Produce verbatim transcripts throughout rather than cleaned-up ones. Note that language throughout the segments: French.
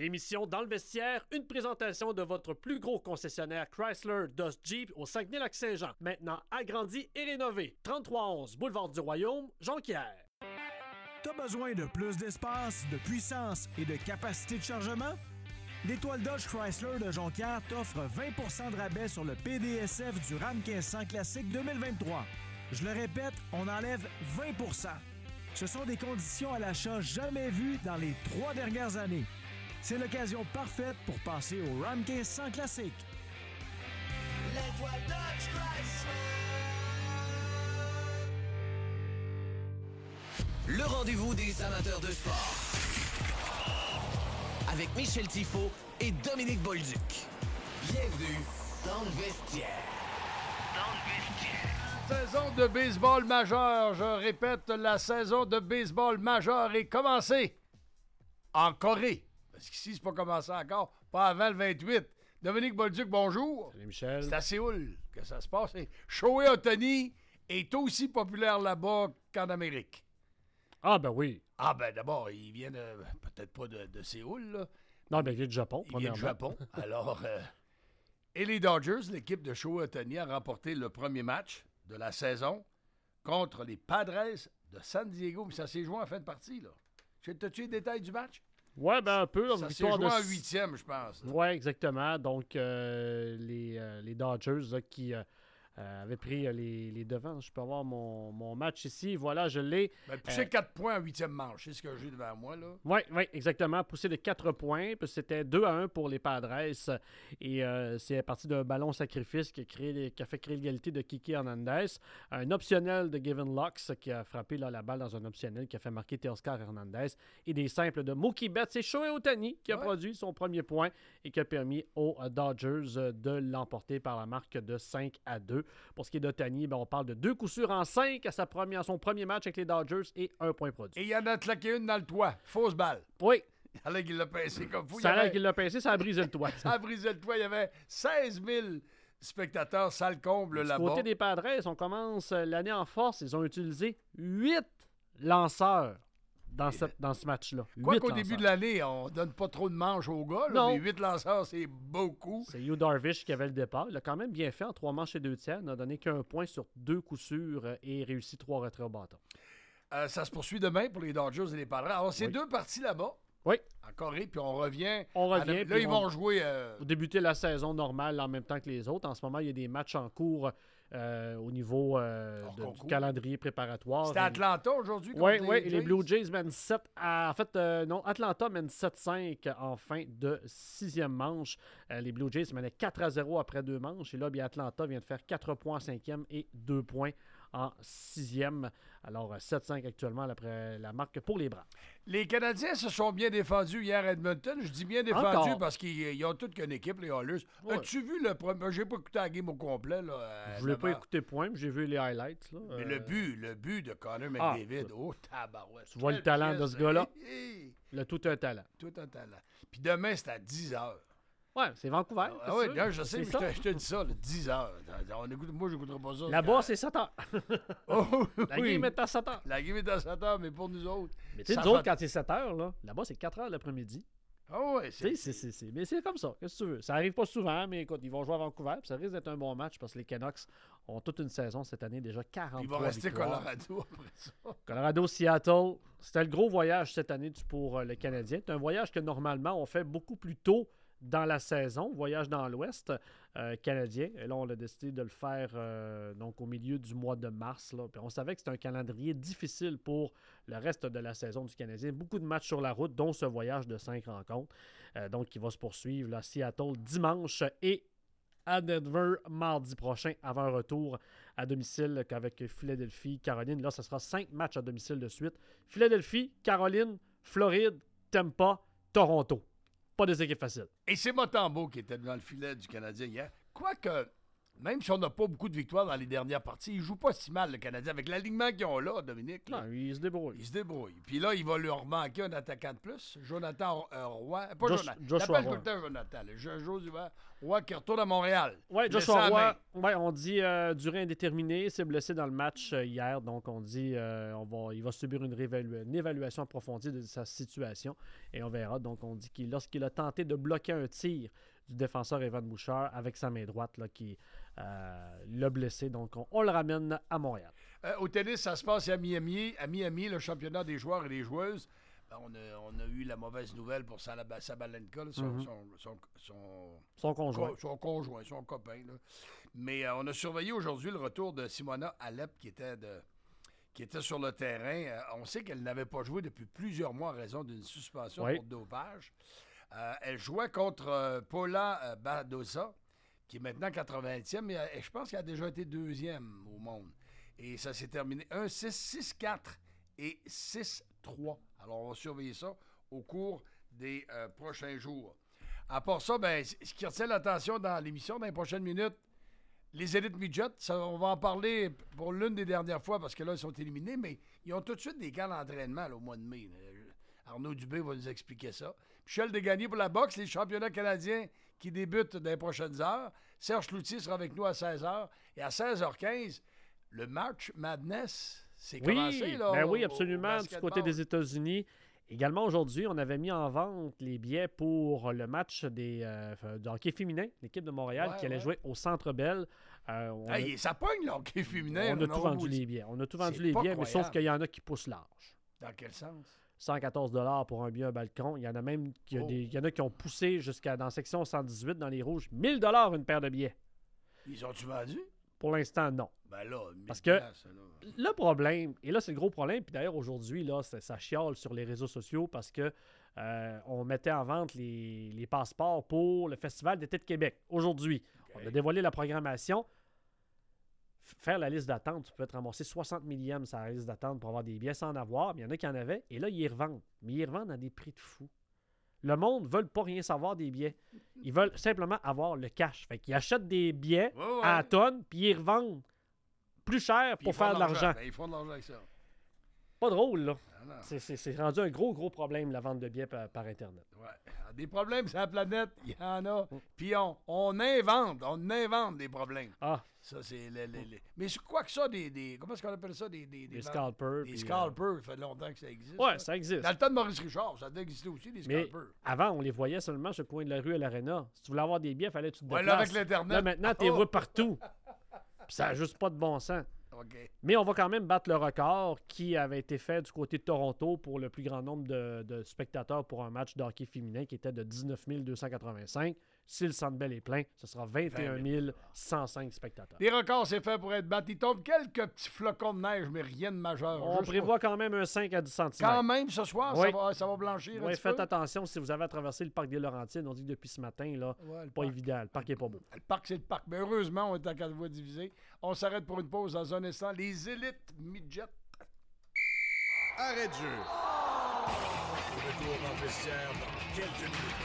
L'émission Dans le vestiaire, une présentation de votre plus gros concessionnaire Chrysler Dodge Jeep au Saguenay-Lac-Saint-Jean. Maintenant agrandi et rénové. trente-trois onze Boulevard du Royaume, Jonquière. T'as besoin de plus d'espace, de puissance et de capacité de chargement? L'Étoile Dodge Chrysler de Jonquière t'offre vingt pour cent de rabais sur le P D S F du Ram quinze cents Classique deux mille vingt-trois. Je le répète, on enlève vingt pour cent. Ce sont des conditions à l'achat jamais vues dans les trois dernières années. C'est l'occasion parfaite pour passer au Ram quinze cents Classique. L'Étoile Dodge Chrysler. Le rendez-vous des amateurs de sport. Avec Michel Tifo et Dominique Bolduc. Bienvenue dans le vestiaire. Dans le vestiaire. Saison de baseball majeur. Je répète, la saison de baseball majeur est commencée en Corée. Parce qu'ici, c'est pas commencé encore. Pas avant le vingt-huit. Dominique Bolduc, bonjour. Salut Michel. C'est à Séoul que ça se passe. Et Shohei Ohtani est aussi populaire là-bas qu'en Amérique. Ah ben oui. Ah ben d'abord, il vient de... peut-être pas de, de Séoul, là. Non, ben il vient du Japon, Il vient du Japon. Alors, euh, et les Dodgers, l'équipe de Shohei Ohtani, a remporté le premier match de la saison contre les Padres de San Diego. Mais ça s'est joué en fin de partie, là. T'as-tu les détails du match? Ouais, ben un peu. Ça s'est joué de... en huitième, je pense. Oui, exactement. Donc, euh, les, euh, les Dodgers là, qui euh, euh, avaient pris euh, les, les devants. Je peux avoir mon, mon match ici. Voilà, je l'ai. Ben, poussé euh, quatre points en huitième manche. C'est ce que j'ai devant moi, là. Oui, oui, exactement. Poussé de quatre points. Puis c'était deux à un pour les Padres. Et euh, c'est à partir d'un ballon sacrifice qui a, créé, qui a fait créer l'égalité de Kiki Hernandez. Un optionnel de Gavin Lux qui a frappé là, la balle dans un optionnel qui a fait marquer Teoscar Hernandez. Et des simples de Mookie Betts. C'est Shohei Ohtani qui a ouais. produit son premier point et qui a permis aux Dodgers de l'emporter par la marque de cinq à deux. Pour ce qui est d'Ohtani, ben, on parle de deux coups sûrs en cinq à, sa première, à son premier match avec les Dodgers et un point produit. Et il y en a claqué une dans le toit. Fausse balle. Oui. Ça a l'air qu'il l'a pincé comme fou. Ça a l'air qu'il l'a pincé, ça a brisé le toit. Ça a brisé le toit. Il y avait seize mille spectateurs, salle comble du là-bas. Du côté des Padres, on commence l'année en force. Ils ont utilisé huit lanceurs dans, cette, dans ce match-là. Quoi qu'au début de l'année, on donne pas trop de manches aux gars, là, mais huit lanceurs, c'est beaucoup. C'est Yu Darvish qui avait le départ. Il a quand même bien fait en trois manches et deux tiers. Il n'a donné qu'un point sur deux coups sûrs et réussi trois retraits au bâton. Euh, ça se poursuit demain pour les Dodgers et les Padres. Alors, c'est oui. deux parties là-bas. Oui. En Corée, puis on revient. On revient. Là, ils vont on... jouer. Euh... débuter la saison normale en même temps que les autres. En ce moment, il y a des matchs en cours euh, au niveau euh, de, du calendrier préparatoire. C'était Atlanta aujourd'hui. Oui, oui. Et les Blue Jays mènent sept à... En fait, euh, non, Atlanta mène sept cinq en fin de sixième manche. Euh, les Blue Jays menaient quatre à zéro après deux manches. Et là, bien, Atlanta vient de faire quatre points en cinquième et deux points en sixième. Alors, sept cinq actuellement après la marque pour les Braves. Les Canadiens se sont bien défendus hier à Edmonton. Je dis bien défendus Encore. parce qu'ils ont toute qu'une équipe, les Oilers. Ouais. As-tu vu le premier... J'ai pas écouté la game au complet. Là, Je voulais pas écouter point, mais j'ai vu les highlights. Là. Mais euh... le but, le but de Connor McDavid, ah, oh tabarouette. Tu vois le talent de ce gars-là? Il a tout un talent. Tout un talent. Puis demain, c'est à dix heures. Ouais, c'est Vancouver. Ah oui, là, je sais, mais je te, je te dis ça, là, dix heures. On écoute, moi, je n'écouterai pas ça. Là-bas, c'est sept heures. Oh, La oui. game est à sept heures. La game est à sept heures, mais pour nous autres. Mais tu sais, nous autres, quand c'est sept heures, là, là-bas, c'est quatre heures l'après-midi. Ah oh, oui, c'est, c'est, c'est, c'est... Mais c'est comme ça, qu'est-ce que tu veux. Ça arrive pas souvent, mais écoute, ils vont jouer à Vancouver, puis ça risque d'être un bon match parce que les Canucks ont toute une saison cette année, déjà quarante-trois Ils vont rester victoires. Colorado après ça. Colorado, Seattle. C'était le gros voyage cette année pour euh, le Canadien. C'est un voyage que normalement, on fait beaucoup plus tôt dans la saison, voyage dans l'Ouest euh, canadien. Et là, on a décidé de le faire euh, donc au milieu du mois de mars. Là. Puis on savait que c'était un calendrier difficile pour le reste de la saison du Canadien. Beaucoup de matchs sur la route, dont ce voyage de cinq rencontres. Euh, donc, qui va se poursuivre là, Seattle dimanche et à Denver mardi prochain, avant un retour à domicile avec Philadelphie, Caroline. Là, ce sera cinq matchs à domicile de suite. Philadelphie, Caroline, Floride, Tampa, Toronto. Pas des équipes faciles. Et c'est Mutombo qui était dans le filet du Canadien hier. Quoique, même si on n'a pas beaucoup de victoires dans les dernières parties, ils ne jouent pas si mal, le Canadien. Avec l'alignement qu'ils ont là, Dominique, là, Non, il se débrouille. ils se débrouillent. Puis là, il va leur manquer un attaquant de plus. Jonathan euh, Roy. Pas Josh- Jonathan. Joshua J'appelle tout Roy. le temps Jonathan. Le Jo- Joshua Roy qui retourne à Montréal. Oui, Laissé Joshua à la Roy, ouais, on dit euh, durée indéterminée, s'est blessé dans le match euh, hier, donc on dit euh, on va, il va subir une, réévalu- une évaluation approfondie de sa situation et on verra. Donc on dit qu'il lorsqu'il a tenté de bloquer un tir du défenseur Evan Bouchard avec sa main droite là, qui euh, l'a blessé, donc on, on le ramène à Montréal. Euh, au tennis, ça se passe à Miami. À Miami, le championnat des joueurs et des joueuses. Ben, on, a, on a eu la mauvaise nouvelle pour Salaba- Sabalenka, là, son, Mhm. son, son, son, Son conjoint. co- son conjoint, son copain. Là. Mais euh, on a surveillé aujourd'hui le retour de Simona Alep qui était, de, qui était sur le terrain. Euh, on sait qu'elle n'avait pas joué depuis plusieurs mois en raison d'une suspension Oui. pour dopage. Euh, elle jouait contre euh, Paula euh, Badosa, qui est maintenant quatre-vingtième, mais euh, je pense qu'elle a déjà été deuxième au monde. Et ça s'est terminé un six, six quatre et six trois. Alors, on va surveiller ça au cours des euh, prochains jours. À part ça, ben, c- ce qui retient l'attention dans l'émission dans les prochaines minutes, les élites midget, ça, on va en parler pour l'une des dernières fois parce que là, ils sont éliminés, mais ils ont tout de suite des camps d'entraînement là, au mois de mai. là. Arnaud Dubé va nous expliquer ça. Michel Desgagnés pour la boxe, les championnats canadiens qui débutent dans les prochaines heures. Serge Cloutier sera avec nous à seize heures. Et à seize heures quinze, le March Madness, c'est Oui, commencé. Là, ben au- oui, au absolument, du basketball. côté des États-Unis. Également, aujourd'hui, on avait mis en vente les billets pour le match des, euh, de hockey féminin, l'équipe de Montréal, Ouais, qui allait ouais. jouer au Centre Bell. Euh, on a- Hey, ça pogne, le hockey féminin. on a on tout aura vendu beau- les billets. On a tout vendu C'est les pas billets, mais sauf croyable. qu'il y en a qui poussent large. Dans quel sens? cent quatorze pour un billet, un balcon. Il y en a même qui, a Oh. des- il y en a qui ont poussé jusqu'à dans la section cent dix-huit dans les rouges. mille une paire de billets. Ils ont-tu vendu? Pour l'instant, non. Ben là, mille Parce que- piastres, là. Le problème, et là c'est le gros problème, puis d'ailleurs aujourd'hui, là, ça, ça chiale sur les réseaux sociaux parce que euh, on mettait en vente les, les passeports pour le Festival d'été de Québec. Aujourd'hui, OK. on a dévoilé la programmation. F- Faire la liste d'attente, tu peux te ramasser soixante millième sur la liste d'attente pour avoir des billets sans en avoir, mais il y en a qui en avaient, et là, ils les revendent. Mais ils les revendent à des prix de fou. Le monde ne veut pas rien savoir des billets. Ils veulent simplement avoir le cash. Fait qu'ils achètent des billets Ouais, ouais. à la tonne, puis ils les revendent plus cher Puis pour ils font faire de l'argent. Ben, ils font de l'argent avec ça. Pas drôle, là. Ah non. C'est- C'est c'est rendu un gros, gros problème, la vente de billets par, par Internet. Ouais. Des problèmes sur la planète, il y en a. Mm. Puis on, on invente, on invente des problèmes. Ah, Ça, c'est... le- le- le- Mais c'est quoi que ça, des... des comment est-ce qu'on appelle ça? Des, des, des ventes- scalpers. Des puis, scalpers. Ça fait longtemps que ça existe. euh, Ouais, ça. ça existe. Dans le temps de Maurice Richard, ça devait exister aussi, des Mais scalpers. avant, on les voyait seulement sur le coin de la rue à l'Arena. Si tu voulais avoir des billets, il fallait que tu te Ouais, déplaces. là, avec l'Internet. Là, maintenant, tu les Oh! vois partout. Puis ça n'a juste pas de bon sens. OK. Mais on va quand même battre le record qui avait été fait du côté de Toronto pour le plus grand nombre de, de spectateurs pour un match de hockey féminin qui était de dix-neuf mille deux cent quatre-vingt-cinq. Si le Centre Bell est plein, ce sera vingt et un mille cent cinq spectateurs. Les records, c'est fait pour être battu. Il tombe quelques petits flocons de neige, mais rien de majeur. On Juste prévoit quand même un cinq à dix pour- centimètres. Quand même, ce soir, Oui. ça, va, ça va blanchir un Oui, petit faites peu. attention si vous avez à traverser le parc des Laurentides. On dit que depuis ce matin, là, Ouais, le pas parc. évident. Le parc est pas beau. Le parc, c'est le parc. Mais heureusement, on est en quatre voies divisées. On s'arrête pour une pause dans un instant. Les élites midget. Arrêt de jeu. Retour dans le vestiaire dans quelques minutes.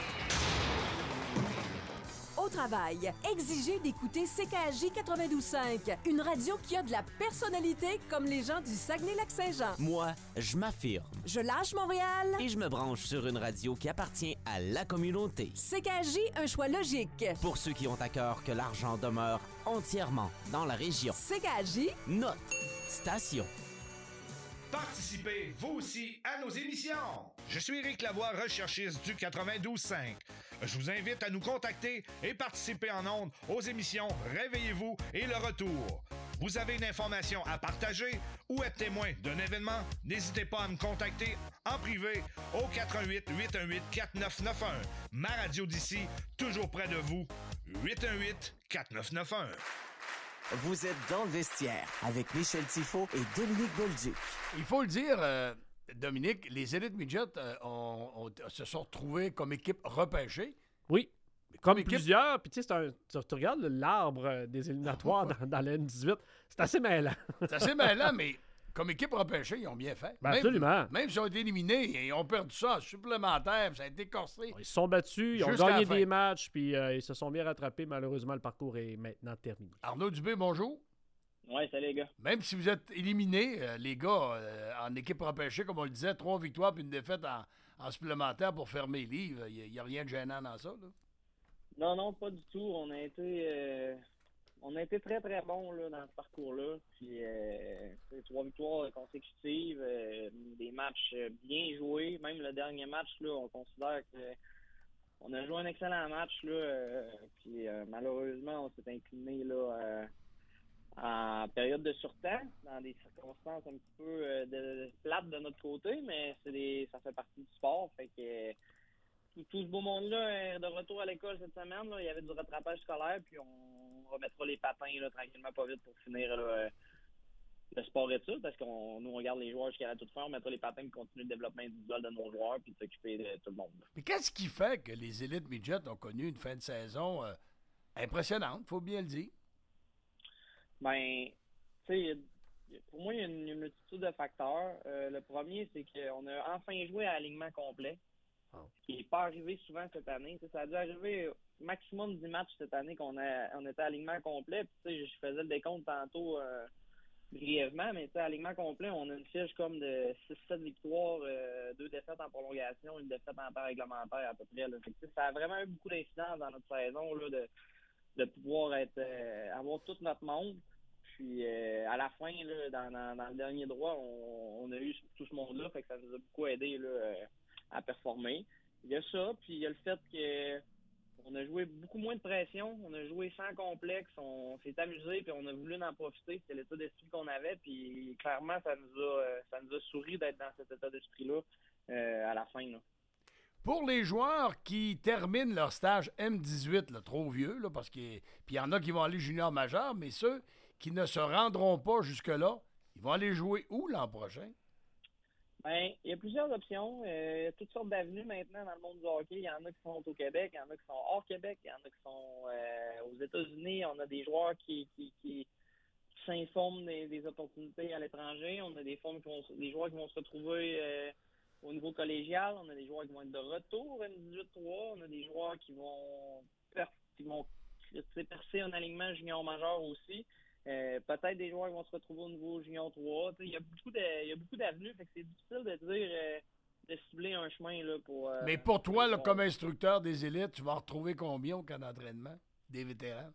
Au travail, exigez d'écouter C K H J quatre-vingt-douze cinq, une radio qui a de la personnalité comme les gens du Saguenay-Lac-Saint-Jean. Moi, je m'affirme Je lâche Montréal. et je me branche sur une radio qui appartient à la communauté. C K H J, un choix logique. Pour ceux qui ont à cœur que l'argent demeure entièrement dans la région. C K H J, Notre station. Participez, vous aussi, à nos émissions. Je suis Éric Lavoie, recherchiste du quatre-vingt-douze cinq. Je vous invite à nous contacter et participer en ondes aux émissions Réveillez-vous et Le Retour. Vous avez une information à partager ou être témoin d'un événement? N'hésitez pas à me contacter en privé au quatre un huit, huit un huit, quatre neuf neuf un. Ma radio d'ici, toujours près de vous, huit un huit, quatre neuf neuf un. Vous êtes dans le vestiaire avec Michel Tifo et Dominique Bolduc. Il faut le dire, euh, Dominique, les élites midget euh, ont- ont- se sont retrouvés comme équipe repêchée. Oui. Mais Comme équipe- plusieurs. Puis tu sais, c'est un- tu, tu regardes l'arbre euh, des éliminatoires dans, dans la N dix-huit. C'est assez mêlant. C'est assez mêlant, mais comme équipe repêchée, ils ont bien fait. Ben même, absolument. Même s'ils ont été éliminés, ils ont perdu ça en supplémentaire, ça a été corsé. Ils se sont battus, ils ont Jusqu'à gagné la fin. des matchs, puis euh, ils se sont bien rattrapés. Malheureusement, le parcours est maintenant terminé. Arnaud Dubé, bonjour. Oui, salut les gars. Même si vous êtes éliminés, euh, les gars, euh, en équipe repêchée, comme on le disait, trois victoires puis une défaite en, en supplémentaire pour fermer les livres, il n'y a, a rien de gênant dans ça, là. Non, non, pas du tout. On a été euh, on a été très, très bons là, dans ce parcours-là. Puis euh, c'est trois victoires consécutives, euh, des matchs bien joués. Même le dernier match, là, on considère que on a joué un excellent match. Là, euh, puis euh, malheureusement, on s'est incliné là, euh, en période de surtemps, dans des circonstances un petit peu euh, de, de plates de notre côté, mais c'est des, ça fait partie du sport. Fait que euh, tout, tout ce beau monde-là est de retour à l'école cette semaine. Là. Il y avait du rattrapage scolaire, puis on remettra les patins là, tranquillement, pas vite, pour finir là, euh, le sport-études, parce qu'on nous on regarde les joueurs jusqu'à la toute fin, on mettra les patins pour continuer le développement individuel de nos joueurs, puis de s'occuper de tout le monde. Mais qu'est-ce qui fait que les élites midget ont connu une fin de saison euh, impressionnante, faut bien le dire? Ben, tu sais, pour moi, il y a une, une multitude de facteurs. Euh, le premier, c'est qu'on a enfin joué à alignement complet, oh. ce qui n'est pas arrivé souvent cette année. T'sais, ça a dû arriver maximum dix matchs cette année qu'on a, on était à alignement complet. Puis, je faisais le décompte tantôt euh, brièvement, mais à alignement complet, on a une fiche comme de six sept victoires, euh, deux défaites en prolongation, une défaite en temps réglementaire à peu près. Là. Fait que, ça a vraiment eu beaucoup d'incidence dans notre saison là, de de pouvoir être euh, avoir tout notre monde. Puis euh, à la fin, là, dans, dans, dans le dernier droit, on, on a eu tout ce monde-là, fait que ça nous a beaucoup aidé là, euh, à performer. Il y a ça, puis il y a le fait que on a joué beaucoup moins de pression, on a joué sans complexe, on s'est amusé, puis on a voulu en profiter. C'était l'état d'esprit qu'on avait, puis clairement, ça nous a ça nous a souri d'être dans cet état d'esprit-là euh, à la fin. Là. Pour les joueurs qui terminent leur stage M dix-huit, là, trop vieux, là, parce que puis il y en a qui vont aller junior majeur, mais ceux qui ne se rendront pas jusque-là, ils vont aller jouer où l'an prochain? Bien, il y a plusieurs options. Euh, il y a toutes sortes d'avenues maintenant dans le monde du hockey. Il y en a qui sont au Québec, il y en a qui sont hors Québec, il y en a qui sont euh, aux États-Unis. On a des joueurs qui, qui, qui, qui s'informent des, des opportunités à l'étranger. On a des, formes qui vont, des joueurs qui vont se retrouver euh, au niveau collégial. On a des joueurs qui vont être de retour M dix-huit trois. On a des joueurs qui vont, per, qui vont percer un alignement junior majeur aussi. Euh, peut-être des joueurs qui vont se retrouver au niveau junior trois. Il y a beaucoup de, il y a beaucoup d'avenues, fait que c'est difficile de dire euh, de cibler un chemin là, pour. Euh, Mais pour toi, là, comme instructeur des élites, tu vas en retrouver combien au camp d'entraînement des vétérans?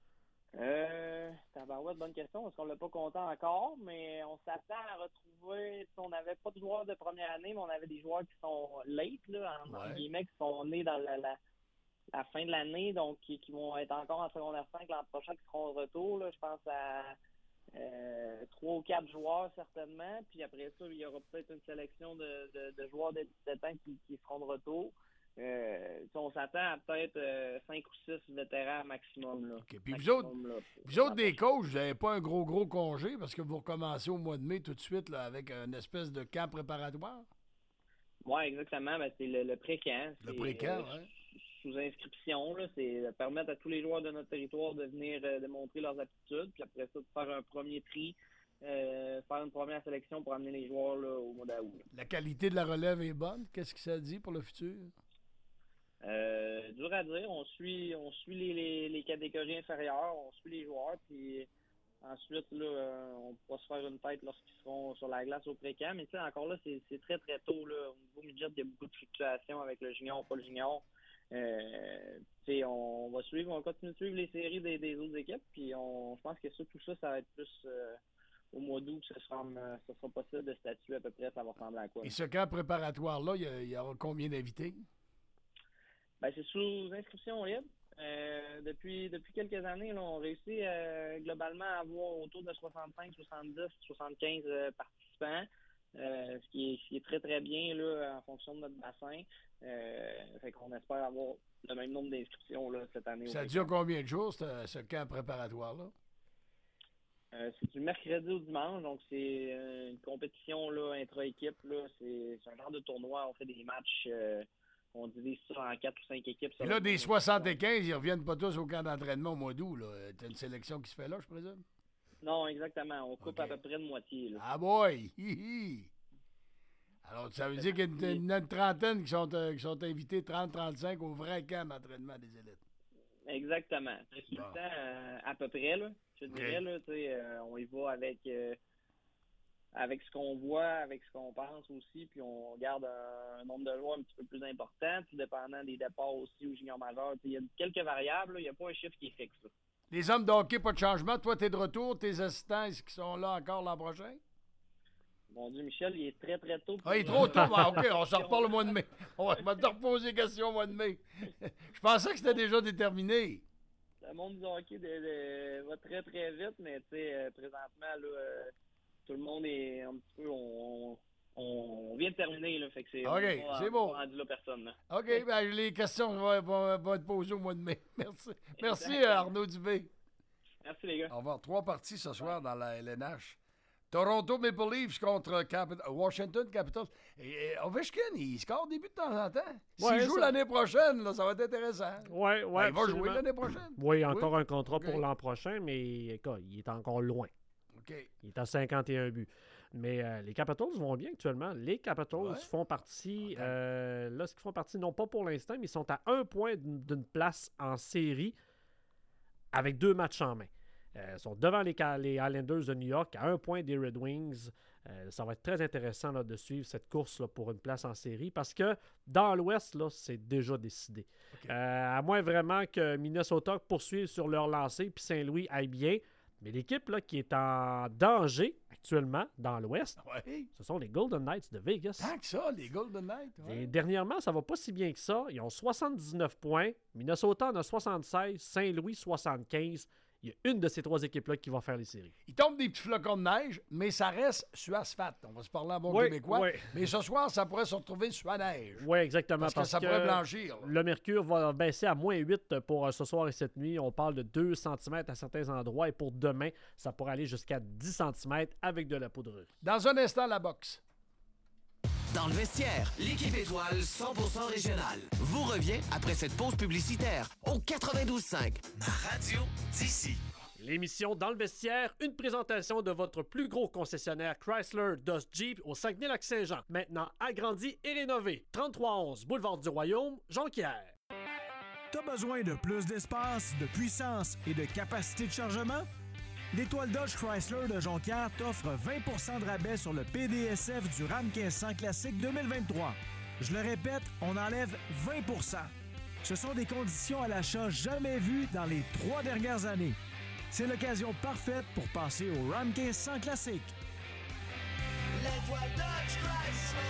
Euh, tabarouette, bonne question, parce qu'on l'a pas compté encore, mais on s'attend à retrouver. On n'avait pas de joueurs de première année, mais on avait des joueurs qui sont late, là, en, ouais. en guillemets, qui sont nés dans la, la la fin de l'année, donc qui, qui vont être encore en secondaire cinq l'an prochain, qui seront de retour. Là, je pense à euh, trois ou quatre joueurs certainement. Puis après ça, il y aura peut-être une sélection de, de, de joueurs de dix-sept ans qui, qui seront de retour. Euh, on s'attend à peut-être euh, cinq ou six vétérans maximum. Là. Okay. Puis maximum, vous autres, là, vous autres des coachs, vous n'avez pas un gros, gros congé parce que vous recommencez au mois de mai tout de suite là, avec une espèce de camp préparatoire? Oui, exactement. Ben, c'est le, le pré-camp. Le pré-camp, euh, oui. Sous inscription, là, c'est de permettre à tous les joueurs de notre territoire de venir euh, démontrer leurs aptitudes, puis après ça, de faire un premier tri, euh, faire une première sélection pour amener les joueurs là, au mois d'août. Là. La qualité de la relève est bonne? Qu'est-ce que ça dit pour le futur? Euh, dur à dire. On suit on suit les, les, les catégories inférieures, on suit les joueurs, puis ensuite, là, euh, on pourra se faire une tête lorsqu'ils seront sur la glace au pré-camp. Mais tu sais, encore là, c'est, c'est très, très tôt. Là. Au niveau midget, il y a beaucoup de fluctuations avec le junior, pas le junior. Euh, on va suivre, on va continuer de suivre les séries des, des autres équipes, puis on, je pense que ça, tout ça, ça va être plus euh, au mois d'août que ce sera, ce sera possible de statuer à peu près, ça va ressembler à quoi. Et ce camp préparatoire-là, il y, y aura combien d'invités? Ben, c'est sous inscription libre. Euh, depuis, depuis quelques années, là, on réussit euh, globalement à avoir autour de soixante-cinq, soixante-dix, soixante-quinze euh, participants. Euh, ce, qui est, ce qui est très, très bien là, en fonction de notre bassin. Euh, fait qu'on espère avoir le même nombre d'inscriptions là, cette année. Ça dure combien de jours, ce, ce camp préparatoire-là? Euh, c'est du mercredi au dimanche, donc c'est euh, une compétition là, intra-équipe. Là, c'est, c'est un genre de tournoi. On fait des matchs, euh, on divise ça en quatre ou cinq équipes. Et là, des soixante-quinze, ils reviennent pas tous au camp d'entraînement au mois d'août. Là. T'as une sélection qui se fait là, je présume? Non, exactement. On coupe OK. à peu près de moitié. Là. Ah boy! Hi, hi. Alors, ça veut dire qu'il y a une, une trentaine qui sont, euh, qui sont invités, trente trente-cinq, au vrai camp d'entraînement des élites. Exactement. C'est tout Bon. le temps euh, à peu près, là. Je te OK. dirais, là, tu sais, euh, on y va avec, euh, avec ce qu'on voit, avec ce qu'on pense aussi, puis on garde un, un nombre de joueurs un petit peu plus important, tout dépendant des départs aussi au junior majeur. Tu sais, il y a quelques variables, là. Il n'y a pas un chiffre qui est fixe. Là. Les hommes de hockey, pas de changement. Toi, t'es de retour. Tes assistants, est-ce qu'ils sont là encore l'an prochain? Mon Dieu, Michel, il est très, très tôt. pour, Ah, il est trop euh, tôt. Ah, OK, on s'en reparle au mois de mai. On va te reposer des questions au mois de mai. Je pensais que c'était déjà déterminé. Le monde du hockey de, de- va très, très vite, mais tu sais, euh, présentement, là, euh, tout le monde est un petit peu... On, on, on vient de terminer, là, fait que c'est... OK, on est pas- c'est on beau. est pas rendu là, personne, là. OK, ben, les questions vont, vont- vont être posées au mois de mai. Merci. Merci, Exactement. Arnaud Dubé. Merci, les gars. Au revoir. Trois parties ce soir dans la L N H. Toronto Maple Leafs contre Capit- Washington Capitals. Et, et Ovechkin, il score des buts de temps en temps. S'il Ouais, joue ça- l'année prochaine, là, ça va être intéressant. Ouais, ouais, Ben, il va absolument. jouer l'année prochaine. Oui, encore Oui? un contrat OK. pour l'an prochain, mais écoute, il est encore loin. OK. Il est à cinquante et un buts. Mais euh, les Capitals vont bien actuellement. Les Capitals Ouais. font partie, OK. euh, là, ce qu'ils font partie, non pas pour l'instant, mais ils sont à un point d'une d'une place en série avec deux matchs en main. Euh, ils sont devant les, Ca- les Islanders de New York, à un point des Red Wings. Euh, ça va être très intéressant là, de suivre cette course là, pour une place en série parce que dans l'Ouest, là, c'est déjà décidé. OK. Euh, à moins vraiment que Minnesota poursuive sur leur lancée puis Saint-Louis aille bien. Mais l'équipe là, qui est en danger actuellement dans l'Ouest, Ouais. ce sont les Golden Knights de Vegas. Tant que ça, les Golden Knights. ouais. Et dernièrement, ça va pas si bien que ça. Ils ont soixante-dix-neuf points. Minnesota en a soixante-seize. Saint-Louis, soixante-quinze. Il y a une de ces trois équipes-là qui va faire les séries. Il tombe des petits flocons de neige, mais ça reste sur asphalte. On va se parler en bon Oui, québécois. oui. Mais ce soir, ça pourrait se retrouver sur la neige. Oui, exactement. Parce, que ça pourrait blanchir. là. Le mercure va baisser à moins huit pour euh, ce soir et cette nuit. On parle de deux centimètres à certains endroits. Et pour demain, ça pourrait aller jusqu'à dix centimètres avec de la poudre. Dans un instant, la boxe. Dans le vestiaire, L'équipe étoile cent pour cent régionale. Vous revient après cette pause publicitaire au quatre-vingt-douze cinq. La radio d'ici. L'émission Dans le vestiaire, une présentation de votre plus gros concessionnaire Chrysler Dodge Jeep au Saguenay-Lac-Saint-Jean. Maintenant agrandi et rénové. trente-trois onze Boulevard du Royaume, Jonquière. T'as besoin de plus d'espace, de puissance et de capacité de chargement? L'Étoile Dodge Chrysler de Jonquière t'offre vingt pour cent de rabais sur le P D S F du Ram quinze cents Classique deux mille vingt-trois. Je le répète, on enlève vingt pour cent. Ce sont des conditions à l'achat jamais vues dans les trois dernières années. C'est l'occasion parfaite pour passer au Ram quinze cents Classique. L'étoile Dodge Chrysler.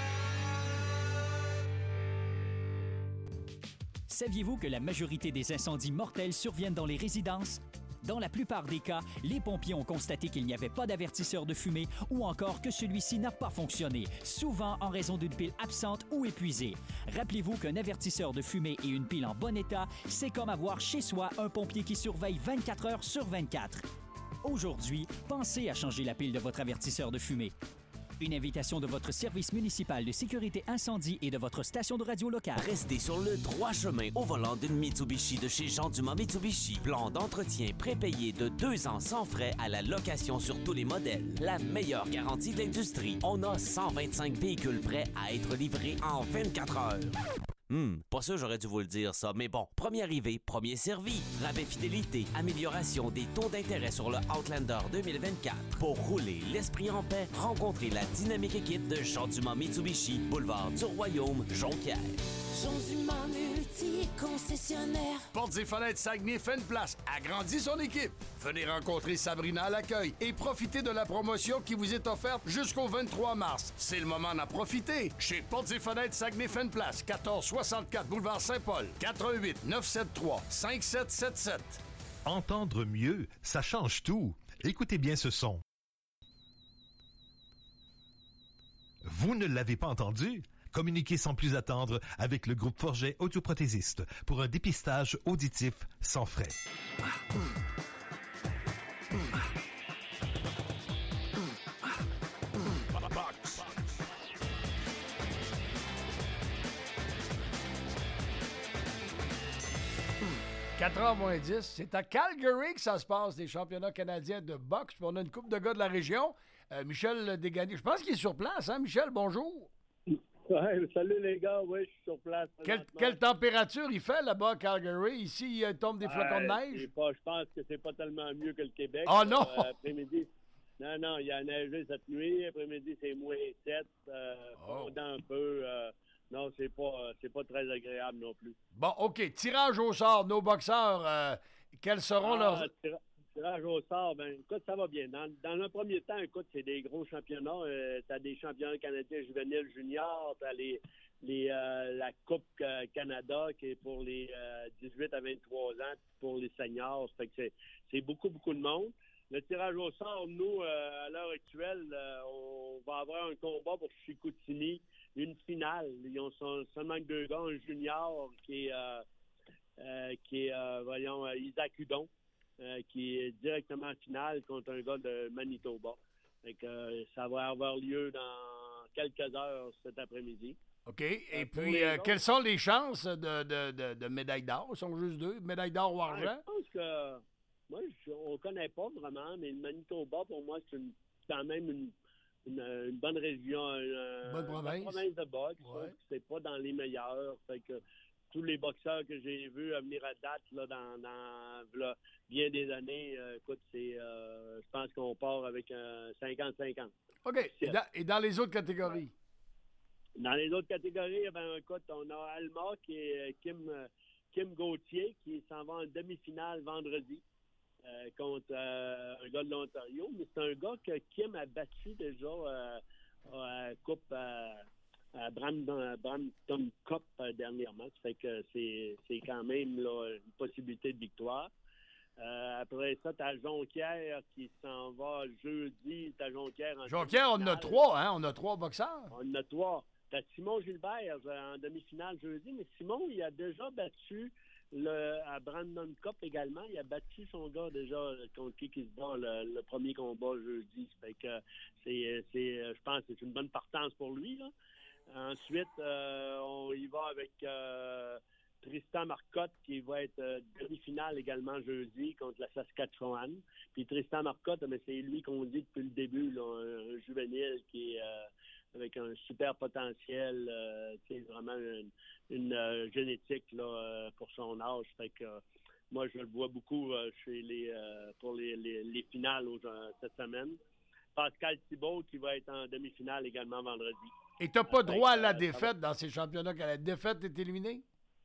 Saviez-vous que la majorité des incendies mortels surviennent dans les résidences? Dans la plupart des cas, les pompiers ont constaté qu'il n'y avait pas d'avertisseur de fumée ou encore que celui-ci n'a pas fonctionné, souvent en raison d'une pile absente ou épuisée. Rappelez-vous qu'un avertisseur de fumée et une pile en bon état, c'est comme avoir chez soi un pompier qui surveille vingt-quatre heures sur vingt-quatre. Aujourd'hui, pensez à changer la pile de votre avertisseur de fumée. Une invitation de votre service municipal de sécurité incendie et de votre station de radio locale. restez sur le droit chemin au volant d'une Mitsubishi de chez Jean Dumas Mitsubishi. Plan d'entretien prépayé de deux ans sans frais à la location sur tous les modèles. La meilleure garantie de l'industrie. On a cent vingt-cinq véhicules prêts à être livrés en vingt-quatre heures. Hum, pas sûr j'aurais dû vous le dire ça, mais bon. Premier arrivé, premier servi. Rabais fidélité, amélioration des taux d'intérêt sur le Outlander deux mille vingt-quatre. Pour rouler l'esprit en paix, rencontrez la dynamique équipe de Jean Dumas Mitsubishi, boulevard du Royaume, Jonquière. Jean Dumas multi-concessionnaire. Portes et fenêtres Saguenay fait une place. Agrandit son équipe. Venez rencontrer Sabrina à l'accueil et profitez de la promotion qui vous est offerte jusqu'au vingt-trois mars. C'est le moment d'en profiter. Chez Portes et fenêtres Saguenay fait une place. quatorze soixante-quatre Boulevard Saint-Paul. quatre un huit neuf sept trois cinq sept sept sept. Entendre mieux, ça change tout. Écoutez bien ce son. Vous ne l'avez pas entendu? Communiquez sans plus attendre avec le groupe Forget Audioprothésiste pour un dépistage auditif sans frais. quatre heures moins dix. C'est à Calgary que ça se passe, les championnats canadiens de boxe. Puis on a une couple de gars de la région. Euh, Michel Desgagnés. Je pense qu'il est sur place, hein, Michel? Bonjour. Ouais, salut les gars, oui, je suis sur place. Quelle, quelle température il fait là-bas à Calgary? Ici, il tombe des flocons de Ouais, neige? c'est Pas, je pense que c'est pas tellement mieux que le Québec. Oh non! Euh, après-midi. Non, non, il y a neigé cette nuit. Après-midi, c'est moins sept. Euh, fondant un peu. Euh, non, c'est pas, c'est pas très agréable non plus. Bon, OK. Tirage au sort, nos boxeurs, euh, quels seront Ah, leurs... tira- Tirage au sort, ben écoute, ça va bien. Dans, dans le premier temps, écoute, c'est des gros championnats. Euh, t'as des championnats canadiens juvéniles juniors, t'as les, les, euh, la Coupe euh, Canada qui est pour les euh, dix-huit à vingt-trois ans, pour les seniors. Ça fait que c'est, c'est beaucoup, beaucoup de monde. Le tirage au sort, nous, euh, à l'heure actuelle, euh, on va avoir un combat pour Chicoutimi, une finale. Ils ont son- seulement deux gars, un junior qui est, euh, euh, qui est euh, voyons, euh, Isaac Hudon. Euh, qui est directement en finale contre un gars de Manitoba. Fait que, euh, ça va avoir lieu dans quelques heures cet après-midi. OK. Et Euh, pour puis, les euh, autres- quelles sont les chances de, de, de, de médaille d'or? Ils sont juste deux. Médaille d'or ou Ouais, argent? je pense que moi, je, on connaît pas vraiment, mais le Manitoba, pour moi, c'est une, quand même une, une, une bonne région. Une Bonne province. province de boxe. Ouais. Sauf que c'est pas dans les meilleurs. Fait que tous les boxeurs que j'ai vus à venir à date là, dans, dans v'là bien des années, euh, écoute, c'est, euh, je pense qu'on part avec un cinquante cinquante. OK. Et dans, et dans les autres catégories? Dans les autres catégories, eh ben, écoute, on a Alma qui est euh, Kim, euh, Kim Gauthier qui s'en va en demi-finale vendredi euh, contre euh, un gars de l'Ontario. Mais c'est un gars que Kim a battu déjà euh, à Coupe euh, à Brampton, Brampton Cup euh, dernièrement. Ça fait que c'est, c'est quand même là, une possibilité de victoire. Euh, après ça, t'as Jonquière qui s'en va jeudi. T'as Jonquière en Jonquière, on en a demi-finale. trois, hein? On a trois boxeurs. On en a trois. T'as Simon Gilbert euh, en demi-finale jeudi, mais Simon, il a déjà battu le, à Brandon Cup également. Il a battu son gars déjà contre qui il se bat le, le premier combat jeudi. Ça fait que c'est, c'est, je pense que c'est une bonne partance pour lui, là. Ensuite, euh, on y va avec euh, Tristan Marcotte qui va être euh, demi-finale également jeudi contre la Saskatchewan. Puis Tristan Marcotte, mais c'est lui qu'on dit depuis le début, là, un, un juvénile qui est euh, avec un super potentiel, euh, tu sais, vraiment une, une euh, génétique là, euh, pour son âge. Fait que euh, moi, je le vois beaucoup euh, chez les euh, pour les, les, les finales au- cette semaine. Pascal Thibault qui va être en demi-finale également vendredi. Et t'as pas Fait droit à que, la euh, ça va- défaite dans ces championnats. Quand la défaite est éliminée?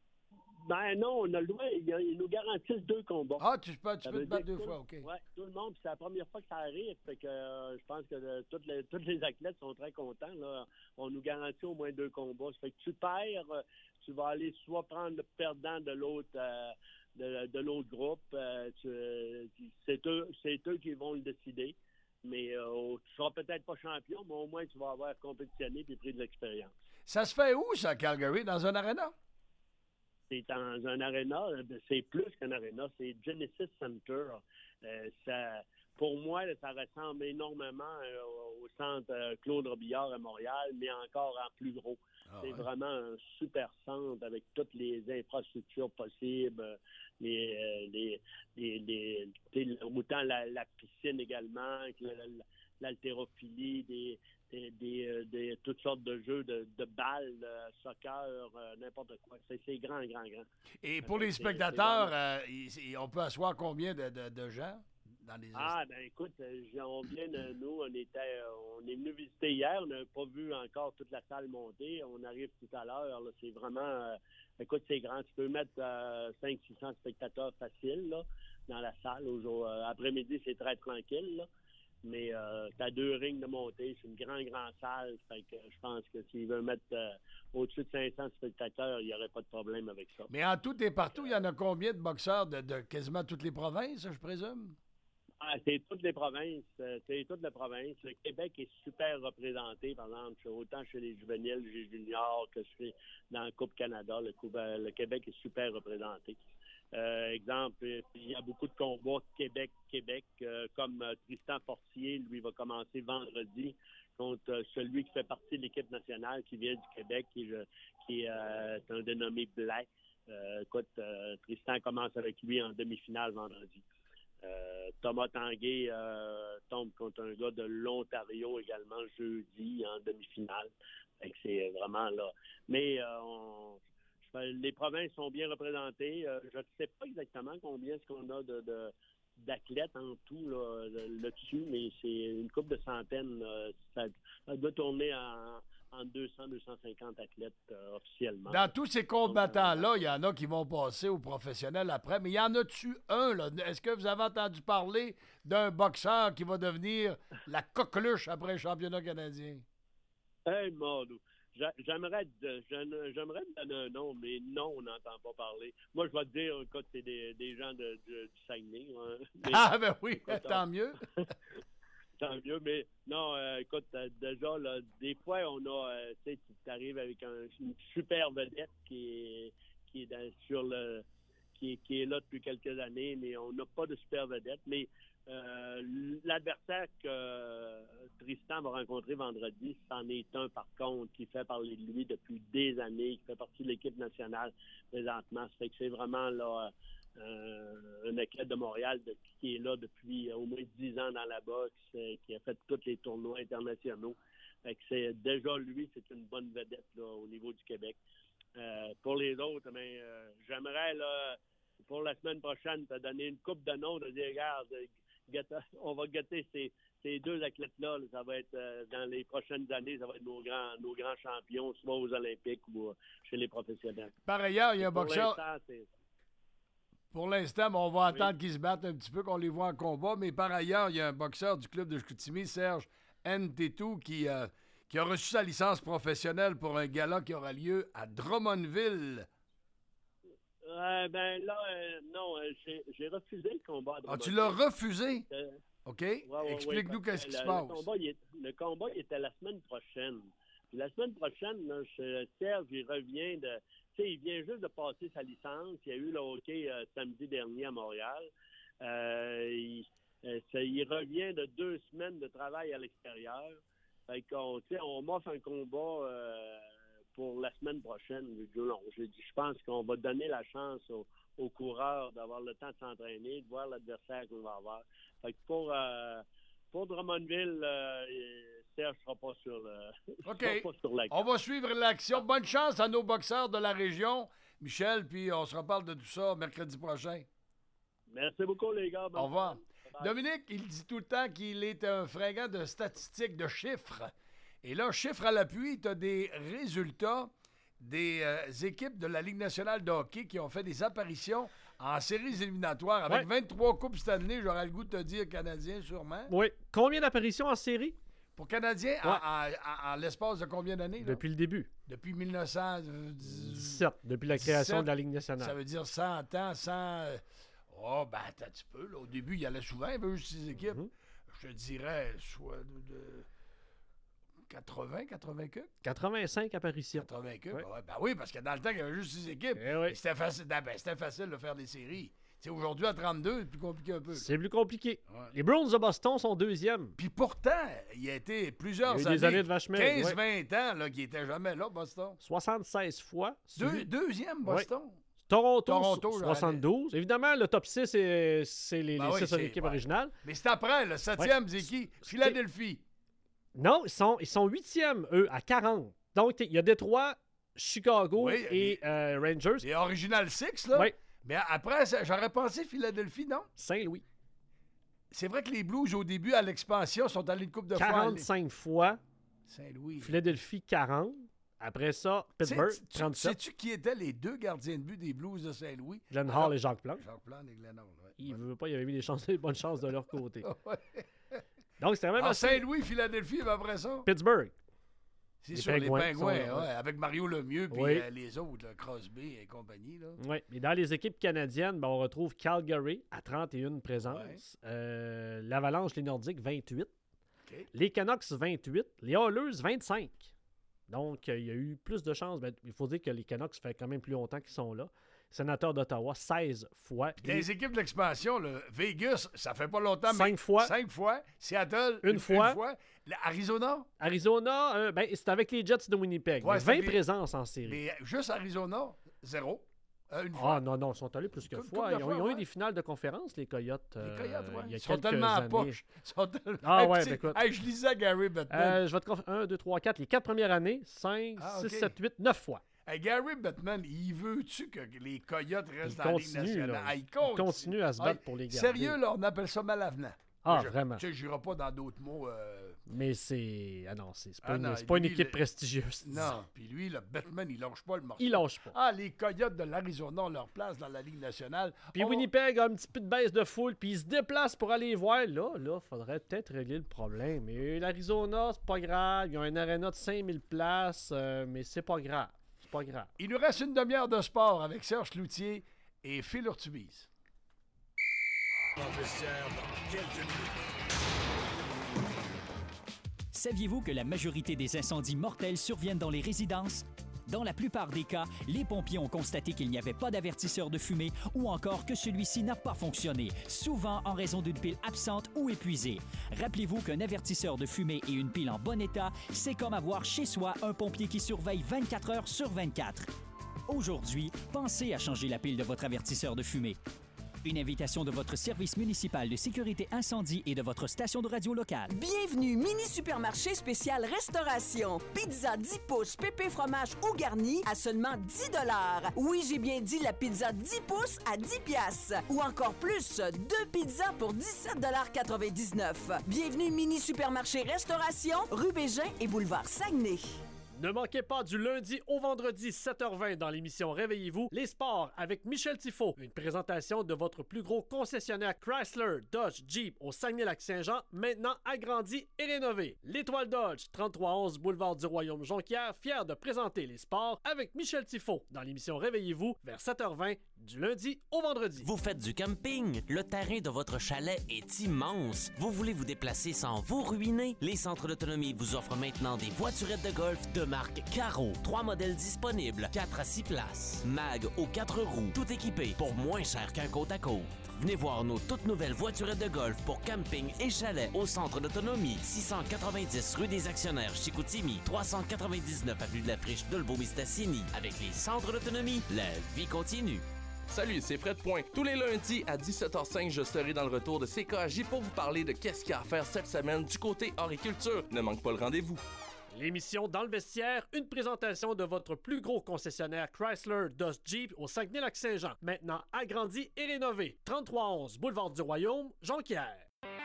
Ben non, on a le droit. Ils, ils nous garantissent deux combats. Ah, tu peux, tu Ça peux veut te battre dire deux tout- fois, OK. Ouais, tout le monde. Puis c'est la première fois que ça arrive. Fait que euh, je pense que euh, toutes les tous les athlètes sont très contents. Là. On nous garantit au moins deux combats. Ça fait que tu perds, euh, tu vas aller soit prendre le perdant de l'autre euh, de, de l'autre groupe. euh, tu- euh, c'est eux, c'est eux qui vont le décider. Mais euh, tu seras peut-être pas champion, mais au moins tu vas avoir compétitionné et pris de l'expérience. Ça se fait où, ça, Calgary? Dans un aréna? C'est dans un aréna, c'est plus qu'un aréna, c'est Genesis Center. Euh, ça, pour moi, là, ça ressemble énormément euh, au centre euh, Claude Robillard à Montréal, mais encore en plus gros. Ah, c'est ouais. vraiment un super centre avec toutes les infrastructures possibles, euh, les, euh, les, les, les- tu sais, autant la, la piscine également, que la- la- l'haltérophilie, des, des, des, euh, des- toutes sortes de jeux de, de balles, euh, soccer, euh, n'importe quoi. C'est, c'est grand, grand, grand. Et Euh, pour les c'est- spectateurs, c'est euh, il- on peut asseoir combien de, de- de gens dans les Ah, ben écoute, euh, j'ai- on vient de nous, on était, euh, on est venu visiter hier, on n'a pas vu encore toute la salle monter, on arrive tout à l'heure, là, c'est vraiment, euh, écoute, c'est grand, tu peux mettre euh, cinq cents six cents spectateurs faciles, là, dans la salle, au jour, euh, après-midi, c'est très tranquille, là, mais euh, t'as deux rings de montée, c'est une grande, grande salle, fait que je pense que s'ils veulent mettre euh, au-dessus de cinq cents spectateurs, il n'y aurait pas de problème avec ça. Mais en tout et partout, il y en a combien de boxeurs de, de quasiment toutes les provinces, je présume? Ah, c'est toutes les provinces. euh, C'est toutes les provinces. Le Québec est super représenté, par exemple, chez- autant chez les juvéniles, les juniors, que chez, dans la Coupe Canada. Le, Coupe- euh, le Québec est super représenté. Euh, exemple, euh, il y a beaucoup de combats Québec-Québec, euh, comme euh, Tristan Fortier, lui, va commencer vendredi contre euh, celui qui fait partie de l'équipe nationale qui vient du Québec, qui, est, euh, qui est euh, un dénommé Blais. Euh, écoute, euh, Tristan commence avec lui en demi-finale vendredi. Euh, Thomas Tanguay euh, tombe contre un gars de l'Ontario également jeudi en demi-finale. Fait que c'est vraiment là. Mais euh, on, les provinces sont bien représentées. Euh, je ne sais pas exactement combien est-ce qu'on a de, de, d'athlètes en tout là, là-dessus, mais c'est une couple de centaines. Là. Ça, ça doit tourner en, en deux cents à deux cent cinquante athlètes euh, officiellement. Dans tous ces combattants-là, il y en a qui vont passer aux professionnels après, mais il y en a-tu un, là? Est-ce que vous avez entendu parler d'un boxeur qui va devenir la coqueluche après le championnat canadien? Hey, Mordou. J'aimerais, j'aimerais te donner un nom, mais non, on n'entend pas parler. Moi, je vais te dire, écoute, c'est des, des gens de, de, du Saguenay. Hein. Mais, ah, ben oui, écoute, tant mieux. Tant mieux, mais non, euh, écoute, euh, déjà, là, des fois, on a, euh, tu sais, tu arrives avec un, une super vedette qui est, qui est dans, sur le, qui est, qui est là depuis quelques années, mais on n'a pas de super vedette. Mais euh, l'adversaire que euh, Tristan va rencontrer vendredi, c'en est un, par contre, qui fait parler de lui depuis des années, qui fait partie de l'équipe nationale présentement. Ça fait que c'est vraiment, là, Euh, un athlète de Montréal de, qui est là depuis au moins dix ans dans la boxe, euh, qui a fait tous les tournois internationaux. Fait que c'est, déjà, lui, c'est une bonne vedette là, au niveau du Québec. Euh, pour les autres, ben, euh, j'aimerais, là, pour la semaine prochaine, te donner une coupe de noms, de dire, regarde, guetta, on va gâter ces, ces deux athlètes-là. Là, ça va être, euh, dans les prochaines années, ça va être nos grands, nos grands champions, soit aux Olympiques ou euh, chez les professionnels. Par ailleurs, il y a un pour boxeur... l'instant, c'est... Pour l'instant, on va attendre oui. qu'ils se battent un petit peu, qu'on les voit en combat. Mais par ailleurs, il y a un boxeur du club de Chicoutimi, Serge Ntetou, qui, euh, qui a reçu sa licence professionnelle pour un gala qui aura lieu à Drummondville. Euh, ben là, euh, non, euh, j'ai, j'ai refusé le combat à Ah, tu l'as refusé? Euh, OK. Ouais, ouais, Explique-nous ouais, qu'est-ce qui le, se passe. Le combat, il est, le combat, il était la semaine prochaine. Puis la semaine prochaine, là, je, Serge, il revient de... Tu sais, il vient juste de passer sa licence. Il y a eu le hockey euh, samedi dernier à Montréal. Euh, il, euh, ça, il revient de deux semaines de travail à l'extérieur. Fait qu'on, tu sais, on m'offre un combat euh, pour la semaine prochaine. J'ai dit non. J'ai dit, je pense qu'on va donner la chance aux, aux coureurs d'avoir le temps de s'entraîner, de voir l'adversaire qu'on va avoir. Fait que pour, euh, pour Drummondville, euh, Serge ne sera pas sur le. OK. Pas sur la on va suivre l'action. Bonne chance à nos boxeurs de la région, Michel, puis on se reparle de tout ça mercredi prochain. Merci beaucoup, les gars. Au revoir. Dominique, il dit tout le temps qu'il est un fringant de statistiques, de chiffres. Et là, chiffres à l'appui, tu as des résultats des euh, équipes de la Ligue nationale de hockey qui ont fait des apparitions en séries éliminatoires. Avec ouais. vingt-trois coupes cette année, j'aurais le goût de te dire Canadien, sûrement. Oui. Combien d'apparitions en série? Pour Canadiens, ouais. en, en, en, en l'espace de combien d'années? Là? Depuis le début. Depuis mille neuf cent dix-sept. Depuis la création dix-sept, de la Ligue nationale. Ça veut dire cent ans, cent... Oh, ben, attends un petit peu. Là. Au début, il y allait souvent, il y avait juste six équipes. Mm-hmm. Je te dirais, soit de... de... quatre-vingts, quatre-vingts queues? quatre-vingt-cinq apparitions. quatre-vingts queues, ouais. Ben, ben oui, parce que dans le temps, il y avait juste six équipes. Eh oui. C'était facile, ben, c'était facile de faire des séries. T'sais, aujourd'hui, à trente-deux, c'est plus compliqué un peu. C'est plus compliqué. Ouais. Les Bruins de Boston sont deuxièmes. Puis pourtant, il y a été plusieurs il y a eu années, des années de vache maigre, quinze vingt ouais. ans, là, qui n'étaient jamais là, Boston. soixante-seize fois. Deux, deuxième, Boston. Ouais. Toronto, Toronto soixante-douze. Évidemment, le top six, c'est, c'est les, ben les oui, six c'est, équipes ouais. originales. Mais c'est après, le septième, ouais. c'est qui? Philadelphie. Non, ils sont, ils sont huitièmes, eux, à quarante. Donc, il y a Détroit, Chicago oui, et les, euh, Rangers. Les Original Six, là. Oui. Mais après, j'aurais pensé Philadelphie, non? Saint-Louis. C'est vrai que les Blues, au début, à l'expansion, sont allés une coupe de quarante-cinq fois. Saint-Louis. Philadelphie, quarante. Après ça, Pittsburgh, tu, trente-sept. Sais-tu qui étaient les deux gardiens de but des Blues de Saint-Louis? Glenn Hall Alors, et Jacques Plante. Jacques Plante et Glenn Hall, oui. Il ne veut pas, il avait mis des, chances, des bonnes chances de leur côté. ouais. Donc, c'était même Alors, assez... Saint-Louis, Philadelphie, après ça? Pittsburgh. C'est sûr, les Pingouins, ouais, avec Mario Lemieux puis oui. euh, les autres, là, Crosby et compagnie. Là. Oui, et dans les équipes canadiennes, ben, on retrouve Calgary à trente et une présences, ouais. euh, l'Avalanche, les Nordiques, vingt-huit, okay. les Canucks, vingt-huit, les Oilers, vingt-cinq. Donc, il y a eu plus de chances. Ben, il faut dire que les Canucks, ça fait quand même plus longtemps qu'ils sont là. Sénateur d'Ottawa, seize fois. Puis les équipes de l'expansion, là, Vegas, ça fait pas longtemps, cinq mais fois. cinq fois. Seattle, une, une fois. Une fois. Arizona? Arizona, euh, ben, c'est avec les Jets de Winnipeg. Ouais, vingt des... présences en série. Mais juste Arizona, zéro. Euh, une fois. Ah non, non, ils sont allés plus qu'une Coupe- fois. coupe de Ils ont, fois, ils ont ouais. eu des finales de conférence, les Coyotes. Les euh, Coyotes, ouais. il y a Ils sont quelques tellement à années. poche. Ils sont tellement- Ah Hey, ouais, tu sais, ben écoute. hey, je lisais Gary Bettman. Euh, je vais te conf... un, deux, trois, quatre. Les quatre premières années, cinq, Ah, six, ok. sept, huit, neuf fois. Hey, Gary Bettman, il veut-tu que les Coyotes restent Il dans la Ligue continue, nationale? là. Ah, il Il continue. continue à se battre Ah, pour les garder. Sérieux, là, on appelle ça malavenant. Ah, Je- vraiment. Tu sais, je n'irai pas dans d'autres mots. euh, Mais c'est. Ah non, c'est c'est pas, Ah une, non, c'est pas une lui, équipe le- prestigieuse. Non, puis lui, le Bettman, il lâche pas le morceau. Il lâche pas. Ah, les Coyotes de l'Arizona ont leur place dans la Ligue nationale. Puis On- Winnipeg a un petit peu de baisse de foule, puis il se déplace pour aller voir. Là, là, faudrait peut-être régler le problème. Mais l'Arizona, c'est pas grave. Ils ont un aréna de cinq mille places, euh, mais c'est pas grave. C'est pas grave. Il nous reste une demi-heure de sport avec Serge Cloutier et Phil Urtubise. Dans le vestiaire dans quelques minutes. Saviez-vous que la majorité des incendies mortels surviennent dans les résidences? Dans la plupart des cas, les pompiers ont constaté qu'il n'y avait pas d'avertisseur de fumée ou encore que celui-ci n'a pas fonctionné, souvent en raison d'une pile absente ou épuisée. Rappelez-vous qu'un avertisseur de fumée et une pile en bon état, c'est comme avoir chez soi un pompier qui surveille vingt-quatre heures sur vingt-quatre. Aujourd'hui, pensez à changer la pile de votre avertisseur de fumée. Une invitation de votre service municipal de sécurité incendie et de votre station de radio locale. Bienvenue, mini supermarché spécial restauration. Pizza dix pouces, pépé fromage ou garni à seulement dix dollars. Oui, j'ai bien dit la pizza dix pouces à dix piastres. Ou encore plus, deux pizzas pour dix-sept quatre-vingt-dix-neuf. Bienvenue, mini supermarché restauration, rue Bégin et boulevard Saguenay. Ne manquez pas du lundi au vendredi sept heures vingt dans l'émission Réveillez-vous, les sports avec Michel Tifo. Une présentation de votre plus gros concessionnaire Chrysler, Dodge, Jeep au Saguenay-Lac-Saint-Jean, maintenant agrandi et rénové. L'Étoile Dodge, trente-trois onze boulevard du Royaume-Jonquière, fier de présenter les sports avec Michel Tifo dans l'émission Réveillez-vous vers sept heures vingt du lundi au vendredi. Vous faites du camping? Le terrain de votre chalet est immense. Vous voulez vous déplacer sans vous ruiner? Les centres d'autonomie vous offrent maintenant des voiturettes de golf de marque Caro. Trois modèles disponibles, quatre à six places. Mag aux quatre roues, tout équipé pour moins cher qu'un côte à côte. Venez voir nos toutes nouvelles voiturettes de golf pour camping et chalet au centre d'autonomie. six cent quatre-vingt-dix rue des Actionnaires, Chicoutimi. trois cent quatre-vingt-dix-neuf avenue de la Friche, Dolbeau-Mistassini. Avec les centres d'autonomie, la vie continue. Salut, c'est Fred Point. Tous les lundis à dix-sept heures cinq, je serai dans le retour de C K A J pour vous parler de qu'est-ce qu'il y a à faire cette semaine du côté horticulture. Ne manque pas le rendez-vous. L'émission Dans le vestiaire, une présentation de votre plus gros concessionnaire Chrysler, Dodge, Jeep au Saguenay-Lac-Saint-Jean, maintenant agrandi et rénové. trente-trois onze boulevard du Royaume, Jonquière.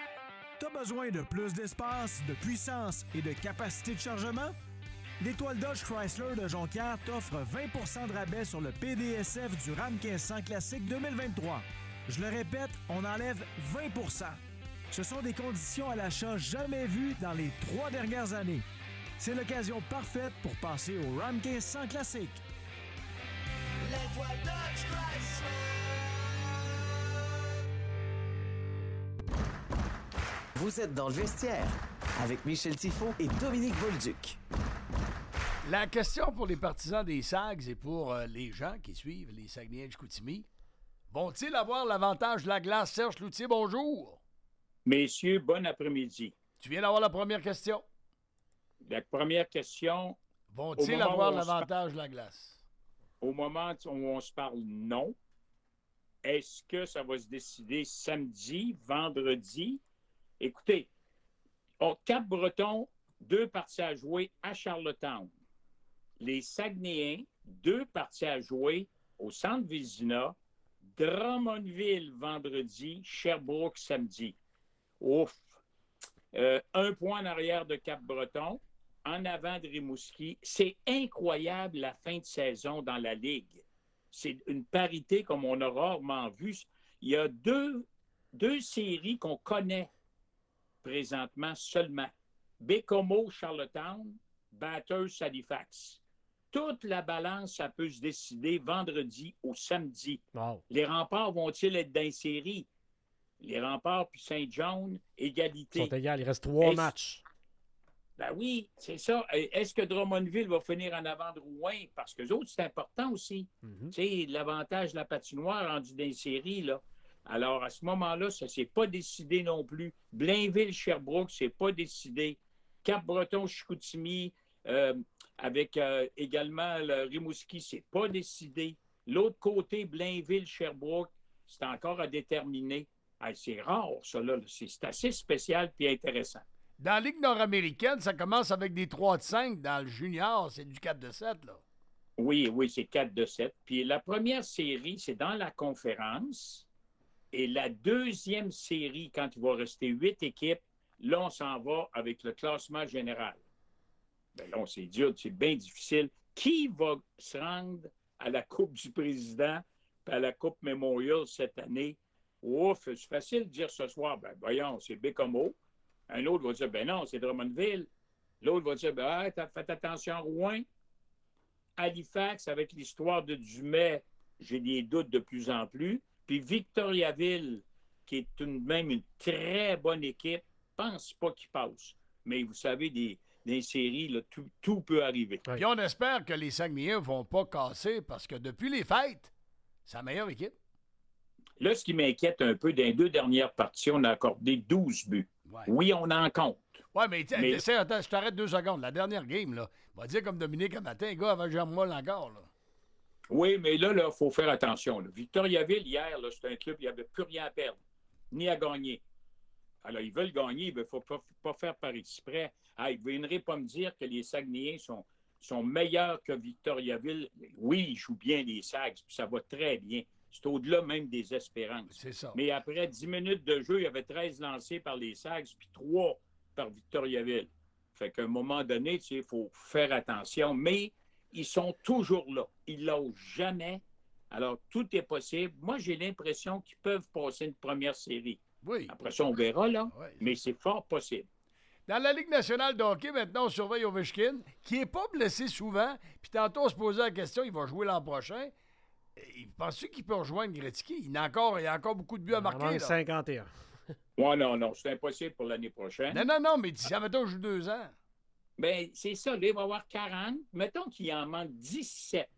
T'as besoin de plus d'espace, de puissance et de capacité de chargement? L'Étoile Dodge Chrysler de Jonquière t'offre vingt pour cent de rabais sur le P D S F du Ram quinze cents Classique deux mille vingt-trois. Je le répète, on enlève vingt pour cent. Ce sont des conditions à l'achat jamais vues dans les trois dernières années. C'est l'occasion parfaite pour passer au Ram quinze cents Classique. L'Étoile Dodge Chrysler. Vous êtes dans le vestiaire avec Michel Tifo et Dominique Bolduc. La question pour les partisans des Sags et pour euh, les gens qui suivent les Saguenayens de Chicoutimi, vont-ils avoir l'avantage de la glace? Serge Cloutier, bonjour. Messieurs, bon après-midi. Tu viens d'avoir la première question. La première question... Vont-ils avoir l'avantage de la glace? Au moment où on se parle, non. Est-ce que ça va se décider samedi, vendredi? Écoutez, au Cap-Breton, deux parties à jouer à Charlottetown. Les Saguenayens, deux parties à jouer au Centre Vézina, Drummondville vendredi, Sherbrooke samedi. Ouf! Euh, un point en arrière de Cap-Breton, en avant de Rimouski. C'est incroyable la fin de saison dans la Ligue. C'est une parité comme on a rarement vu. Il y a deux, deux séries qu'on connaît présentement seulement. Bécomo, Charlottetown, Bathurst, Halifax. Toute la balance, ça peut se décider vendredi ou samedi. Wow. Les Remparts vont-ils être dans les séries? Les Remparts puis Saint-John, égalité. Ils sont égales, il reste trois Est-ce... matchs. Ben oui, c'est ça. Est-ce que Drummondville va finir en avant de Rouen? Parce que les autres, c'est important aussi. Mm-hmm. Tu sais, l'avantage de la patinoire rendu dans les séries, là. Alors, à ce moment-là, ça ne s'est pas décidé non plus. Blainville-Sherbrooke, c'est pas décidé. Cap-Breton-Chicoutimi, euh, avec euh, également le Rimouski, c'est pas décidé. L'autre côté, Blainville-Sherbrooke, c'est encore à déterminer. Hey, c'est rare, ça, là. C'est, c'est assez spécial puis intéressant. Dans la Ligue nord-américaine, ça commence avec des trois de cinq. Dans le junior, c'est du quatre de sept, là. Oui, oui, c'est quatre de sept. Puis la première série, c'est dans la conférence. Et la deuxième série, quand il va rester huit équipes, là, on s'en va avec le classement général. Bien là, c'est dur, c'est bien difficile. Qui va se rendre à la Coupe du Président et à la Coupe Memorial cette année? Ouf, c'est facile de dire ce soir, ben voyons, c'est Bécomo. Un autre va dire, ben non, c'est Drummondville. L'autre va dire, ben hey, t'as fait attention à Rouen. Halifax, avec l'histoire de Dumais, j'ai des doutes de plus en plus. Puis Victoriaville, qui est tout de même une très bonne équipe, pense pas qu'il passe. Mais vous savez, des, des séries, là, tout, tout peut arriver. Puis on espère que les Saguenayens ne vont pas casser parce que depuis les fêtes, c'est la meilleure équipe. Là, ce qui m'inquiète un peu, dans les deux dernières parties, on a accordé douze buts. Ouais. Oui, on en compte. Oui, mais, mais... Essaie, attends, je t'arrête deux secondes. La dernière game, là, on va dire comme Dominique un matin, gars, avant Jean Molle encore, là. Oui, mais là, il faut faire attention. Là. Victoriaville, hier, là, c'est un club, il n'y avait plus rien à perdre, ni à gagner. Alors, ils veulent gagner, mais il ne faut pas, pas faire par exprès. Ah, ils ne viendraient pas me dire que les Saguenayens sont, sont meilleurs que Victoriaville. Oui, ils jouent bien les Sags, puis ça va très bien. C'est au-delà même des espérances. C'est ça. Mais après dix minutes de jeu, il y avait treize lancés par les Sags, puis trois par Victoriaville. Fait qu'à un moment donné, tu sais, il faut faire attention. Mais ils sont toujours là. Ils ne lâchent jamais. Alors, tout est possible. Moi, j'ai l'impression qu'ils peuvent passer une première série. Oui. Après ça, on verra, là. Oui. Mais c'est fort possible. Dans la Ligue nationale de hockey, maintenant, on surveille Ovechkin, qui n'est pas blessé souvent. Puis tantôt, on se posait la question, il va jouer l'an prochain. Penses-tu qu'il peut rejoindre Gretzky? Il y a encore, il y a encore beaucoup de buts à marquer. Il manque cinquante et un. Oui, non, non, c'est impossible pour l'année prochaine. Non, non, non, mais si, mettons, je joue deux ans. Bien, c'est ça, là, il va avoir quarante. Mettons qu'il en manque dix-sept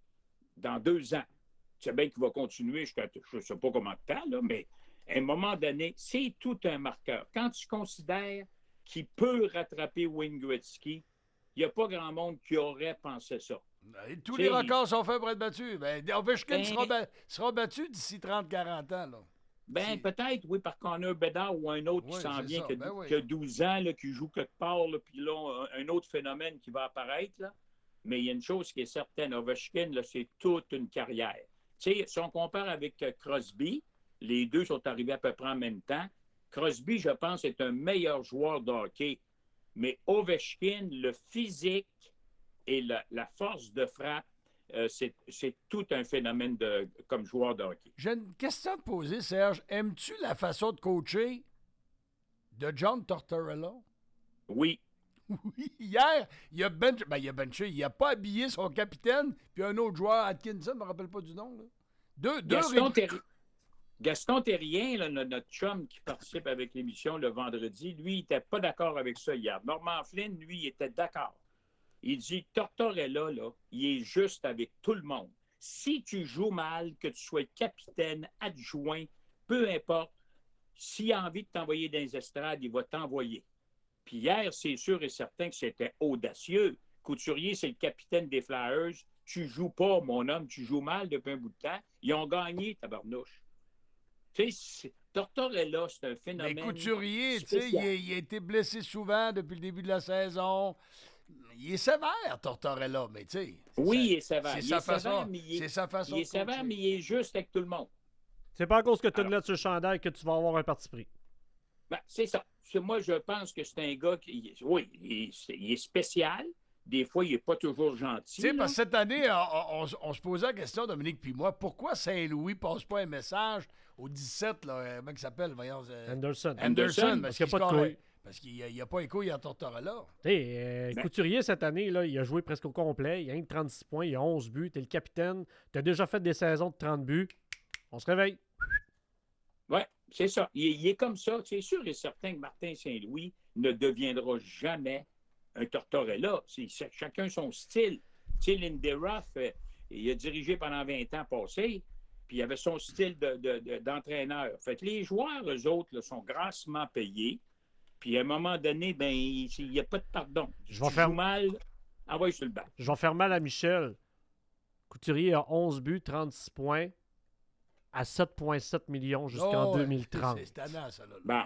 dans deux ans. Tu sais bien qu'il va continuer jusqu'à, je ne sais pas comment de temps, là, mais à un moment donné, c'est tout un marqueur. Quand tu considères qu'il peut rattraper Wayne Gretzky, il n'y a pas grand monde qui aurait pensé ça. Ben, tous les records sont faits pour être battus. Ben, Ovechkin ben, sera, ba- sera battu d'ici trente à quarante ans. Là. Ben, c'est... peut-être, oui, par contre, on a un Bédard ou un autre qui oui, s'en vient, ça. que, Ben, oui. que douze ans, là, qui joue quelque part, là, puis là, un autre phénomène qui va apparaître. Là. Mais il y a une chose qui est certaine, Ovechkin, là, c'est toute une carrière. Tu sais, si on compare avec Crosby, les deux sont arrivés à peu près en même temps. Crosby, je pense, est un meilleur joueur de hockey. Mais Ovechkin, le physique et la, la force de frappe, euh, c'est, c'est tout un phénomène de, comme joueur de hockey. J'ai une question à te poser, Serge. Aimes-tu la façon de coacher de John Tortorella? Oui. Oui, hier, il a benché, ben, il a benché, il n'a pas habillé son capitaine, puis un autre joueur, Atkinson, je ne me rappelle pas du nom. Là. Deux, deux Gaston, ré... Terri... Gaston Terrien, là, notre chum qui participe avec l'émission le vendredi, lui, il n'était pas d'accord avec ça hier. Norman Flynn, lui, il était d'accord. Il dit, Tortorella, là, il est juste avec tout le monde. Si tu joues mal, que tu sois capitaine, adjoint, peu importe, s'il a envie de t'envoyer dans les estrades, il va t'envoyer. Puis hier, c'est sûr et certain que c'était audacieux. Couturier, c'est le capitaine des Flyers. Tu joues pas, mon homme, tu joues mal depuis un bout de temps. Ils ont gagné, tabarnouche. Tu sais, Tortorella, c'est un phénomène. Mais Couturier, tu sais, il, il a été blessé souvent depuis le début de la saison. Il est sévère, Tortorella, mais tu sais. Oui, sa, il est sévère. C'est, il sa, est façon, sévère, mais il est, c'est sa façon. Il est sévère, coacher. mais il est juste avec tout le monde. C'est pas à cause que tu as une lettre sur le chandail que tu vas avoir un parti pris. Ben, c'est ça. Moi, je pense que c'est un gars qui, oui, il est, il est spécial. Des fois, il n'est pas toujours gentil. Tu sais, parce que cette année, on, on, on se posait la question, Dominique puis moi, pourquoi Saint-Louis ne passe pas un message au dix-sept, là, comment il s'appelle, voyons, euh, Anderson. Anderson, Anderson, parce qu'il n'y a pas de couilles. Parce qu'il n'y a, a pas un couille à Tortorella. Tu sais, euh, ben. Couturier, cette année, là, il a joué presque au complet. Il a eu trente-six points, il a onze buts. Tu es le capitaine. Tu as déjà fait des saisons de trente buts. On se réveille. Oui, c'est ça. Il, il est comme ça. C'est sûr et certain que Martin Saint-Louis ne deviendra jamais un Tortorella. C'est, c'est chacun son style. Tu sais, Lindy Ruff, euh, il a dirigé pendant vingt ans passés, puis il avait son style de, de, de, d'entraîneur. Fait que les joueurs, eux autres, là, sont grassement payés. Puis à un moment donné, ben il n'y a pas de pardon. Je vais tu faire joues mal, envoie sur le banc. Je vais faire mal à Michel. Couturier a onze buts, trente-six points à sept virgule sept millions jusqu'en Oh, deux mille trente. C'est tannant, ça. Là. Bon.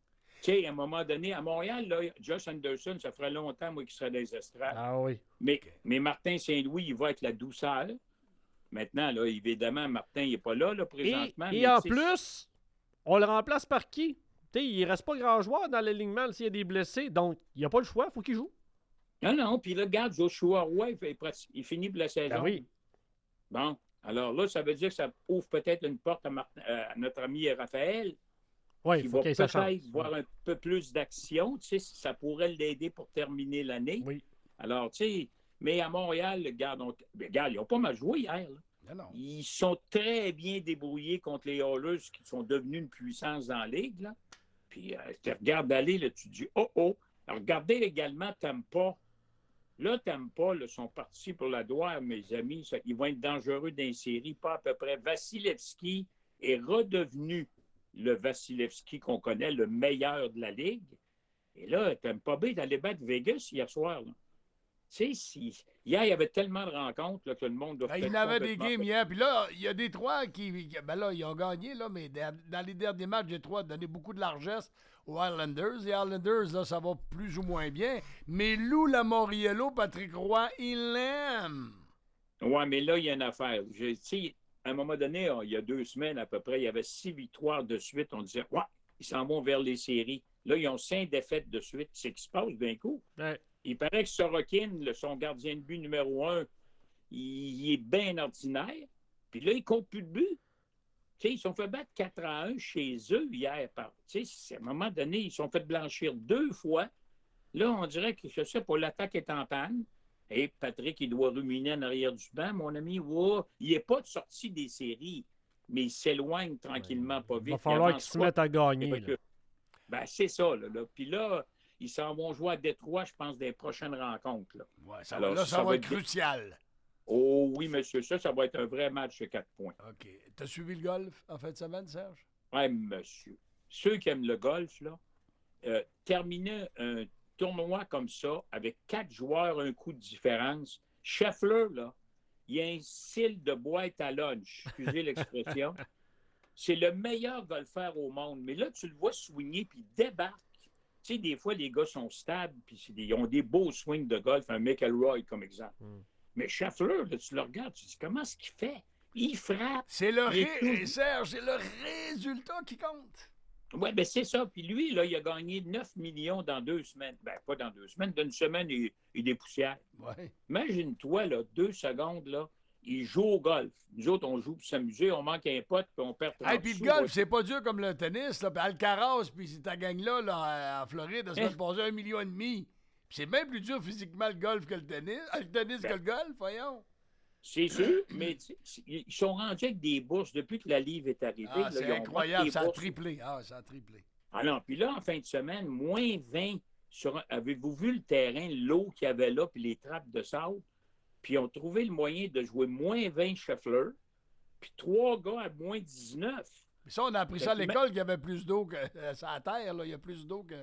Tu sais, à un moment donné, à Montréal, là, Josh Anderson, ça ferait longtemps, moi, qu'il serait des estrades. Ah oui. Mais, mais Martin Saint-Louis, il va avec la douceur. Maintenant, là, évidemment, Martin, il n'est pas là, là, présentement. Et, et mais en t'sais, plus, on le remplace par qui? T'sais, il ne reste pas grand joueur dans l'alignement s'il y a des blessés, donc il n'y a pas le choix, il faut qu'il joue. Non, non, puis là, regarde, Joshua Roy, il, fait, il finit pour la saison. Ben oui. Bon, alors là, ça veut dire que ça ouvre peut-être une porte à, Martin, à notre ami Raphaël. Oui, qui il faut va qu'il ait sa peut-être chance. voir un peu plus d'action. Tu sais, ça pourrait l'aider pour terminer l'année. Oui. Alors, tu sais, mais à Montréal, regarde, on... regarde, ils n'ont pas mal joué hier. Là. Non, non. Ils sont très bien débrouillés contre les Oilers qui sont devenus une puissance dans la ligue. Là. Puis, euh, tu regardes aller, là, tu te dis, oh, oh. Alors, regardez également Tampa. Là, Tampa, là, sont partis pour la gloire, mes amis. Ça, ils vont être dangereux dans les séries, pas à peu près. Vasilevski est redevenu le Vasilevski qu'on connaît, le meilleur de la Ligue. Et là, Tampa Bay est allé battre Vegas hier soir. Tu sais, si... hier, il y avait tellement de rencontres là, que le monde doit Ben, il y en avait des games hier. Puis là, il y a des trois qui. Ben là, ils ont gagné, là, mais dans les derniers matchs, les trois ont donné beaucoup de largesse aux Islanders. Les Islanders, là, ça va plus ou moins bien. Mais Lou Lamoriello, Patrick Roy, il l'aime. Oui, mais là, il y a une affaire. Tu sais, à un moment donné, il y a deux semaines à peu près, il y avait six victoires de suite. On disait, ouais, ils s'en vont vers les séries. Là, ils ont cinq défaites de suite. C'est ce qui se passe d'un coup. Ouais. Il paraît que Sorokin, le, son gardien de but numéro un, il, il est bien ordinaire. Puis là, il ne compte plus de but. Tu sais, ils se sont fait battre quatre à un chez eux hier. Par, tu sais, à un moment donné, ils se sont fait blanchir deux fois. Là, on dirait que, je sais pas, l'attaque est en panne. Et Patrick, il doit ruminer en arrière du banc, mon ami. Wow, il n'est pas de sortie des séries, mais il s'éloigne tranquillement, pas vite. Il va falloir qu'ils se mettent à gagner. Là. Ben, c'est ça. Là, là. Puis là, ils s'en vont jouer à Détroit, je pense, des prochaines rencontres. Là, ouais, ça, Alors, là, ça, ça va va être crucial. Oh oui, monsieur, ça, ça va être un vrai match de quatre points. OK. T'as suivi le golf en fin de semaine, Serge? Oui, monsieur. Ceux qui aiment le golf, là, euh, terminer un tournoi comme ça, avec quatre joueurs, un coup de différence. Scheffler, là, il a un style de boîte à lunch, excusez l'expression. C'est le meilleur golfeur au monde. Mais là, tu le vois swinguer puis il débarque. Tu sais, des fois, les gars sont stables puis ils ont des beaux swings de golf, un McElroy comme exemple. Mm. Mais Scheffler, là, tu le regardes, tu te dis, comment est-ce qu'il fait? Il frappe. C'est le, ré... Serge, c'est le résultat qui compte. Oui, bien c'est ça. Puis lui, là, il a gagné neuf millions dans deux semaines. Ben pas dans deux semaines, dans une semaine et, et des poussières. Ouais. Imagine-toi, là, deux secondes, là, il joue au golf. Nous autres, on joue pour s'amuser, on manque un pote, puis on perd trente hey, puis sous. le golf, ouais. c'est pas dur comme le tennis. Là. Puis Alcaraz, puis ta gang-là, là, en Floride, ça se fait passer un million et demi. Puis c'est bien plus dur physiquement le golf que le tennis. Le tennis ben, que le golf, voyons. C'est sûr, mais ils sont rendus avec des bourses depuis que la livre est arrivée. Ah, c'est incroyable, ça a triplé. Ah, ça a triplé. Ah non, puis là, en fin de semaine, moins vingt. Sur, avez-vous vu le terrain, l'eau qu'il y avait là, puis les trappes de sable? Puis ils ont trouvé le moyen de jouer moins vingt Scheffler, puis trois gars à moins dix-neuf. Mais ça, on a appris ça à l'école, qu'il y avait plus d'eau que euh, sur la Terre, là, il y a plus d'eau que...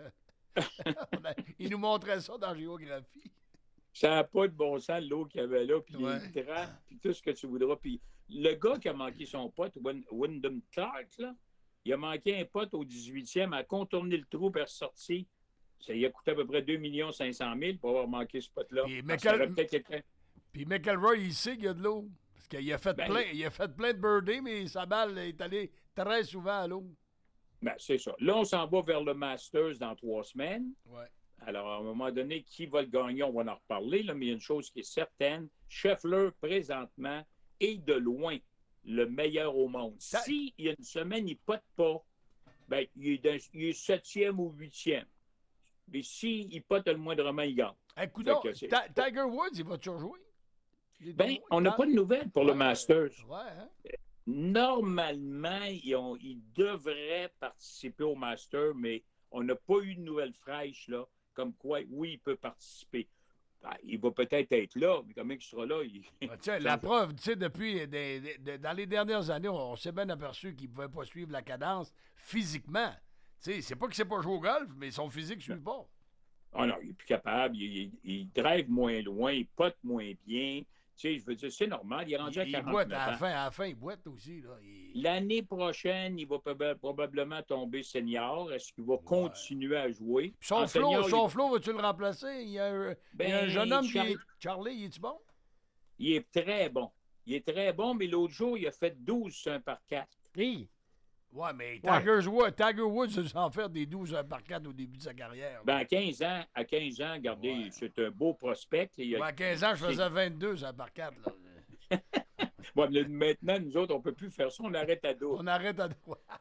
Ils nous montraient ça dans la géographie. Ça n'a pas de bon sens, l'eau qu'il y avait là, puis ouais. les trappes, puis tout ce que tu voudras. Puis le gars qui a manqué son pote, Wyndham Clark, là, il a manqué un pote au dix-huitième, a contourné le trou et ressorti. Ça lui a coûté à peu près deux millions cinq cent mille pour avoir manqué ce pote-là. Puis, McEl... Puis McElroy, il sait qu'il y a de l'eau. Parce qu'il a fait, ben, plein, il a fait plein de birdies, mais sa balle est allée très souvent à l'eau. Ben, c'est ça. Là, on s'en va vers le Masters dans trois semaines. Ouais. Alors, à un moment donné, qui va le gagner, on va en reparler, là, mais il y a une chose qui est certaine. Scheffler, présentement, est de loin le meilleur au monde. Ça... Si il y a une semaine, il ne pote pas, ben, il est, dans, il est septième ou huitième. Mais s'il si pote le moindrement, il gagne. Hey, coudonc, Ta- Tiger Woods, il va toujours jouer? Ben, on n'a pas de nouvelles pour ouais, le Masters. Ouais, hein? Normalement, ils, ont, ils devraient participer au Masters, mais on n'a pas eu de nouvelles fraîches, là, comme quoi, oui, il peut participer. Ben, il va peut-être être là, mais comment il sera là? Il... Ben, tiens, la preuve, tu sais, depuis, des, des, des, dans les dernières années, on, on s'est bien aperçu qu'il ne pouvait pas suivre la cadence physiquement. Tu sais, c'est pas qu'il ne sait pas jouer au golf, mais son physique ne suit pas. Ah non, il est plus capable, il, il, il drive moins loin, il pote moins bien. Tu sais, je veux dire, c'est normal. Il est rendu il, à il quarante-neuf boite à la ans. fin, à la fin, il boite aussi. Là. Il... L'année prochaine, il va proba- probablement tomber senior. Est-ce qu'il va ouais. continuer à jouer? Puis son flot, son il... flot, vas-tu le remplacer? Il y a, un, ben, il y a un jeune homme Char... qui est... Charlie, il est-tu bon? Il est très bon. Il est très bon, mais l'autre jour, il a fait douze sur un par quatre. Oui. Ouais, mais Tiger, ouais. Tiger Woods a en fait des douze par quatre au début de sa carrière. Ben, à quinze ans, à quinze ans, regardez, ouais. c'est un beau prospect. Il a... ouais, à quinze ans, je faisais vingt-deux par quatre. Là. ouais, mais maintenant, nous autres, on ne peut plus faire ça. On arrête à dos. On arrête à dos.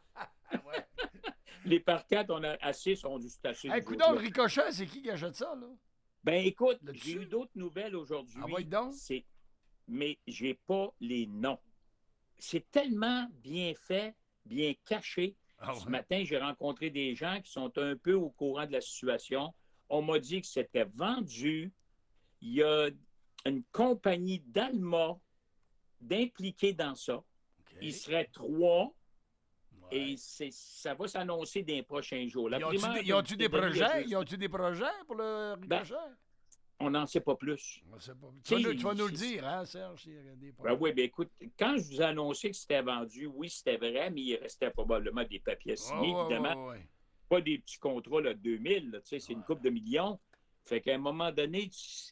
ouais. Les par quatre, on a à six, on dû se tâcher. Hey, écoute, le ricochet, c'est qui qui achète ça, là? Ben, écoute, j'ai eu d'autres nouvelles aujourd'hui. Ah, ouais, donc? C'est... Mais j'ai pas les noms. C'est tellement bien fait, bien caché. Ah ouais. Ce matin, j'ai rencontré des gens qui sont un peu au courant de la situation. On m'a dit que c'était vendu. Il y a une compagnie d'Alma d'impliquer dans ça. Okay. Il serait trois. Ouais. Et c'est, ça va s'annoncer dans les prochains jours. La y a-tu des, y a-tu des projets? Y a-tu des projets pour le ricochet? Ben, on n'en sait pas plus. Sait pas. Tu, vas nous, tu vas nous le dire, hein, Serge? Ben oui, bien écoute, quand je vous ai annoncé que c'était vendu, oui, c'était vrai, mais il restait probablement des papiers signés, oh, évidemment. Oh, oh, oh. Pas des petits contrats de deux mille, là, c'est ouais. une couple de millions. Fait qu'à un moment donné,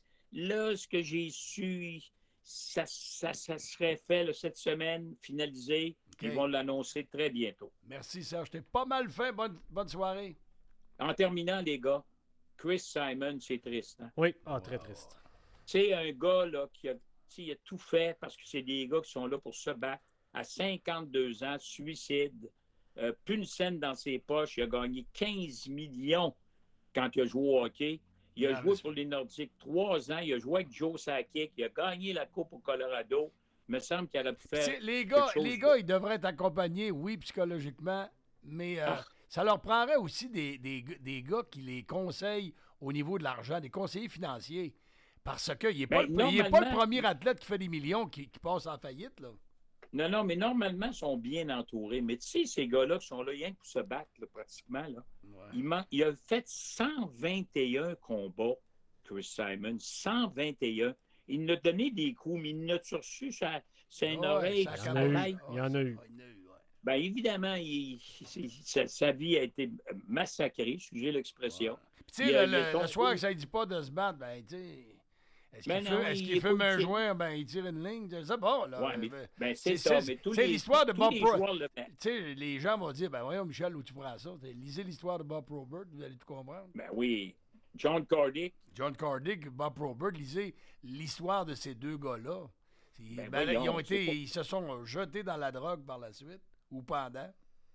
là, ce que j'ai su, ça, ça, ça serait fait là, cette semaine, finalisé. Okay. Ils vont l'annoncer très bientôt. Merci, Serge. T'es pas mal fait. Bonne, bonne soirée. En terminant, les gars, Chris Simon, c'est triste. Hein? Oui, ah, très triste. Tu sais, un gars là, qui a, il a tout fait parce que c'est des gars qui sont là pour se battre. À cinquante-deux ans, suicide, euh, plus une scène dans ses poches. Il a gagné quinze millions quand il a joué au hockey. Il a yeah, joué pour les Nordiques trois ans. Il a joué avec Joe Sakic. Il a gagné la Coupe au Colorado. Il me semble qu'il aurait pu faire. C'est, les gars, les gars, ils devraient être accompagnés, oui, psychologiquement, mais. Euh... Ah. Ça leur prendrait aussi des, des, des gars qui les conseillent au niveau de l'argent, des conseillers financiers. Parce qu'il n'est pas, ben, pas le premier athlète qui fait des millions qui, qui passe en faillite. Là. Non, non, mais normalement, ils sont bien entourés. Mais tu sais, ces gars-là qui sont là rien que pour se battre, là, pratiquement, là, ouais. il, man... il a fait cent vingt et un combats, Chris Simon. cent vingt et un. Il nous a donné des coups, mais il nous a reçu sa, sa une ouais, oreille. Il y en a eu. Il y en a eu. Bien, évidemment, il, il, sa, sa vie a été massacrée, excusez l'expression. Ouais. Tu sais, le, le, le soir que ça ne dit pas de se battre, ben, tu sais, est-ce ben qu'il, non, fume, est-ce qu'il fume un joint, ben, il tire une ligne, c'est bon, là. Ouais, mais, ben, c'est, c'est ça, c'est, mais tous c'est les, l'histoire de Bob Probert. Tu sais, les gens vont dire, ben, voyons, Michel, où tu prends ça? Lisez l'histoire de Bob Probert, vous allez tout comprendre. Ben oui. John Cardick. John Cardick, Bob Probert, lisez l'histoire de ces deux gars-là. Ben, ben, voyons, ils, ont été, ils se sont jetés dans la drogue par la suite. Ou pendant.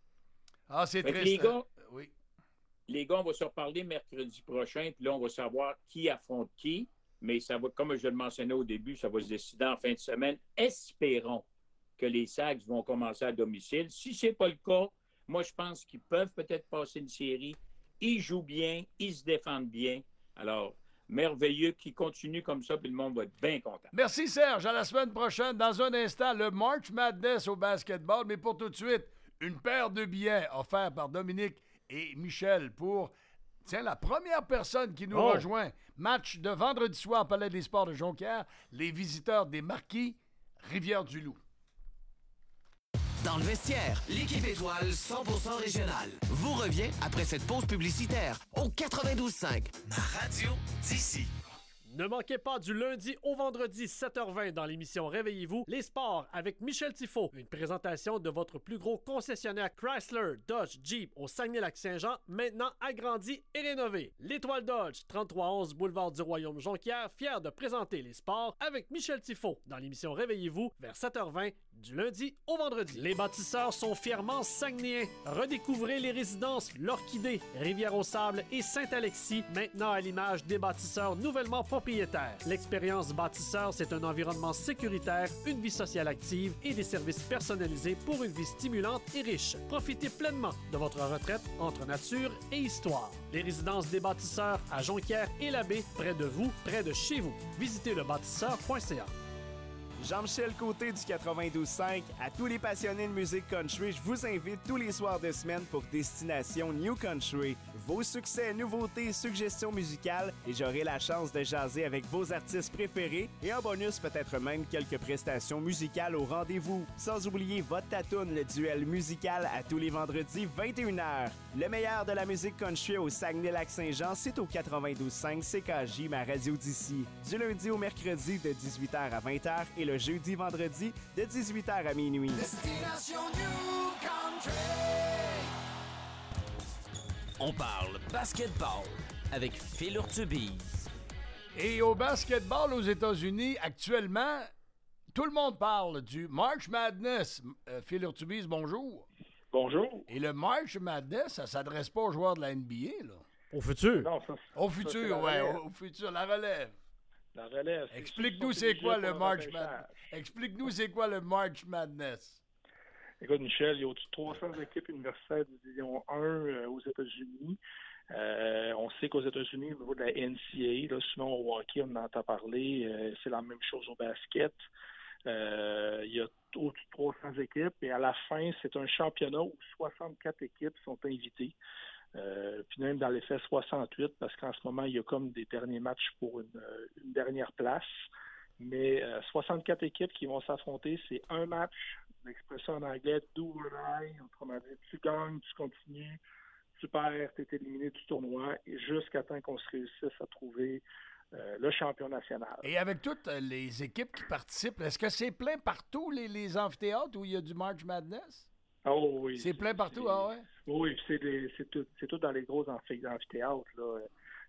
Ah, c'est fait triste. Les gars, oui. les gars, on va se reparler mercredi prochain, puis là, on va savoir qui affronte qui. Mais ça va, comme je le mentionnais au début, ça va se décider en fin de semaine. Espérons que les Sags vont commencer à domicile. Si ce n'est pas le cas, moi, je pense qu'ils peuvent peut-être passer une série. Ils jouent bien, ils se défendent bien. Alors, merveilleux, qui continue comme ça, puis le monde va être bien content. Merci, Serge. À la semaine prochaine. Dans un instant, le March Madness au basketball. Mais pour tout de suite, une paire de billets offerts par Dominique et Michel pour, tiens, la première personne qui nous oh. rejoint. Match de vendredi soir, Palais des Sports de Jonquière. Les visiteurs des Marquis, Rivière-du-Loup. Dans le vestiaire, l'équipe étoile cent pour cent régionale vous revient après cette pause publicitaire au quatre-vingt-douze cinq. Ma radio d'ici. Ne manquez pas du lundi au vendredi sept heures vingt dans l'émission Réveillez-vous, les sports avec Michel Tifo. Une présentation de votre plus gros concessionnaire Chrysler, Dodge, Jeep au Saguenay-Lac-Saint-Jean, maintenant agrandi et rénové. L'Étoile Dodge, trente-trois onze boulevard du Royaume Jonquière, fier de présenter les sports avec Michel Tifo dans l'émission Réveillez-vous vers sept heures vingt du lundi au vendredi. Les bâtisseurs sont fièrement saguenayens. Redécouvrez les résidences L'Orchidée, Rivière-au-Sable et Saint-Alexis, maintenant à l'image des bâtisseurs nouvellement propriétaires. L'expérience bâtisseur, c'est un environnement sécuritaire, une vie sociale active et des services personnalisés pour une vie stimulante et riche. Profitez pleinement de votre retraite entre nature et histoire. Les résidences des bâtisseurs à Jonquière et Labbé, près de vous, près de chez vous. Visitez le bâtisseur point c a. Jean-Michel Côté du quatre-vingt-douze cinq. À tous les passionnés de musique country, je vous invite tous les soirs de semaine pour Destination New Country. Vos succès, nouveautés, suggestions musicales et j'aurai la chance de jaser avec vos artistes préférés et en bonus peut-être même quelques prestations musicales au rendez-vous. Sans oublier votre tatoune, le duel musical à tous les vendredis vingt et une heures. Le meilleur de la musique country au Saguenay-Lac-Saint-Jean, c'est au quatre-vingt-douze cinq C K J, ma radio d'ici. Du lundi au mercredi de dix-huit heures à vingt heures et le jeudi vendredi de dix-huit heures à minuit. Destination New Country. On parle basketball avec Phil Urtubise. Et au basketball aux États-Unis, actuellement, tout le monde parle du March Madness. Euh, Phil Urtubise, bonjour. Bonjour. Et le March Madness, ça s'adresse pas aux joueurs de la N B A, là. Au futur. Non, ça, Au ça, futur, oui, au, au futur, la relève. La relève. Explique-nous c'est quoi le March Madness. Explique-nous c'est quoi le March Madness. Écoute, Michel, il y a au-dessus de trois cents équipes universitaires de division un euh, aux États-Unis. Euh, on sait qu'aux États-Unis, au niveau de la N C A A, là, sinon au hockey, on en entend parler, euh, c'est la même chose au basket. Euh, il y a au-dessus de trois cents équipes et à la fin, c'est un championnat où soixante-quatre équipes sont invitées. Euh, puis même dans les faits soixante-huit, parce qu'en ce moment, il y a comme des derniers matchs pour une, une dernière place. Mais euh, soixante-quatre équipes qui vont s'affronter, c'est un match, l'expression en anglais, do or die, autrement dit, tu gagnes, tu continues, tu perds, tu es éliminé du tournoi, et jusqu'à temps qu'on se réussisse à trouver euh, le champion national. Et avec toutes les équipes qui participent, est-ce que c'est plein partout, les, les amphithéâtres, où il y a du March Madness? Oh oui. C'est plein partout, ah ouais? Oui, c'est, des, c'est, tout, c'est tout dans les gros amphithéâtres, là.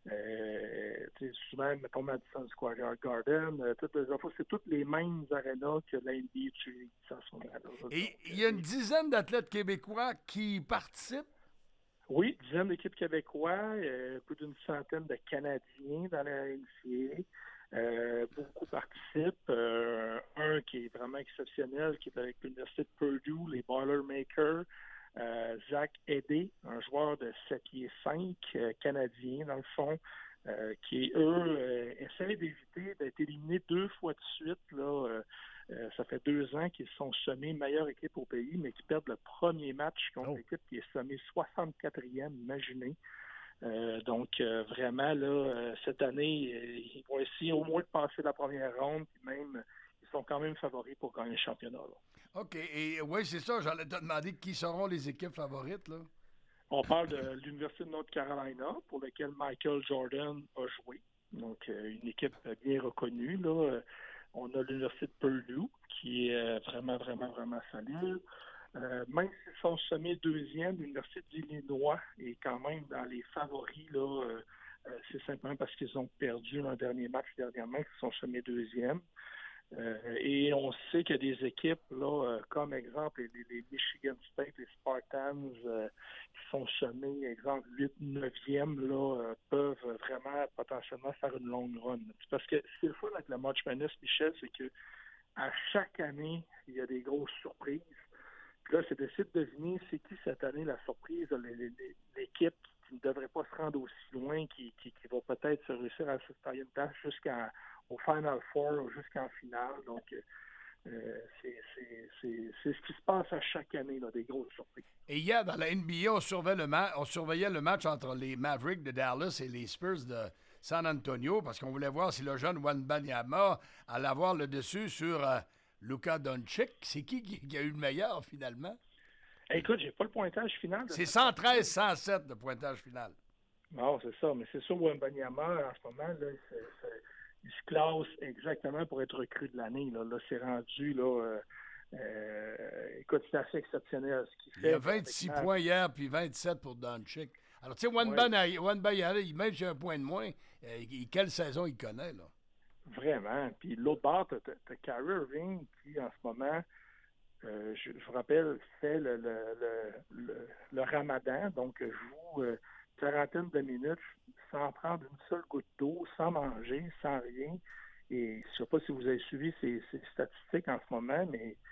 Euh, souvent, mettons Madison Square Garden, euh, toutes les, c'est toutes les mêmes arénas que la N B A utilise à ce moment-là. Et il y a une dizaine d'athlètes québécois qui participent? Oui, dizaine d'équipes québécois, euh, plus d'une centaine de Canadiens dans la N C A A. Euh, beaucoup participent. Euh, un qui est vraiment exceptionnel, qui est avec l'Université de Purdue, les Boilermakers. Euh, Zach Edey, un joueur de sept pieds cinq, euh, canadien dans le fond, euh, qui, eux, euh, essaient d'éviter d'être éliminés deux fois de suite. Là, euh, euh, ça fait deux ans qu'ils sont sommés meilleure équipe au pays, mais qui perdent le premier match contre oh. l'équipe qui est sommée soixante-quatrième, imaginez. Euh, donc, euh, vraiment, là, euh, cette année, euh, ils vont essayer au moins de passer la première ronde, puis même, ils sont quand même favoris pour gagner le championnat. Là. OK. Et oui, c'est ça, j'allais te demander qui seront les équipes favorites, là. On parle de l'Université de North Carolina, pour laquelle Michael Jordan a joué. Donc, euh, une équipe bien reconnue, là. On a l'Université de Purdue, qui est vraiment, vraiment, vraiment solide. Euh, même s'ils sont sommés deuxième, l'Université d'Illinois est quand même dans les favoris, là. Euh, euh, c'est simplement parce qu'ils ont perdu leur dernier match dernièrement qu'ils sont sommés deuxième. Euh, et on sait qu'il y a des équipes, là, euh, comme exemple les, les Michigan State, les Spartans, euh, qui sont sommés, exemple, huit neuvième, là, euh, peuvent vraiment potentiellement faire une longue run. Parce que ce qui est le fun avec le March Madness, Michel, c'est que à chaque année, il y a des grosses surprises. Puis là, c'est d'essayer de deviner c'est qui cette année la surprise, l'équipe qui ne devrait pas se rendre aussi loin, qui, qui, qui va peut-être se réussir à se tailler une place jusqu'à au Final Four ou jusqu'en finale. Donc, euh, c'est, c'est, c'est, c'est ce qui se passe à chaque année, là, des grosses surprises. Et hier, dans la N B A, on surveillait, le ma- on surveillait le match entre les Mavericks de Dallas et les Spurs de San Antonio parce qu'on voulait voir si le jeune Wembanyama allait avoir le dessus sur euh, Luka Doncic. C'est qui, qui qui a eu le meilleur, finalement? Écoute, j'ai pas le pointage final. C'est cent treize cent sept, le pointage final. Non, c'est ça. Mais c'est sûr, Wembanyama, en ce moment, là, c'est... c'est... il se classe exactement pour être recrue de l'année. Là, là c'est rendu, là, euh, euh, écoute, c'est assez exceptionnel ce qu'il fait. Il y a vingt-six points hier, puis vingt-sept pour Doncic. Alors, tu sais, Wembanyama, même s'il a un point de moins, euh, quelle saison il connaît, là? Vraiment. Puis l'autre bord, tu as Kyrie Irving qui, en ce moment, euh, je, je vous rappelle, fait le, le, le, le, le ramadan, donc joue euh, quarantaine de minutes sans prendre une seule goutte d'eau, sans manger, sans rien. Et je ne sais pas si vous avez suivi ces, ces statistiques en ce moment, mais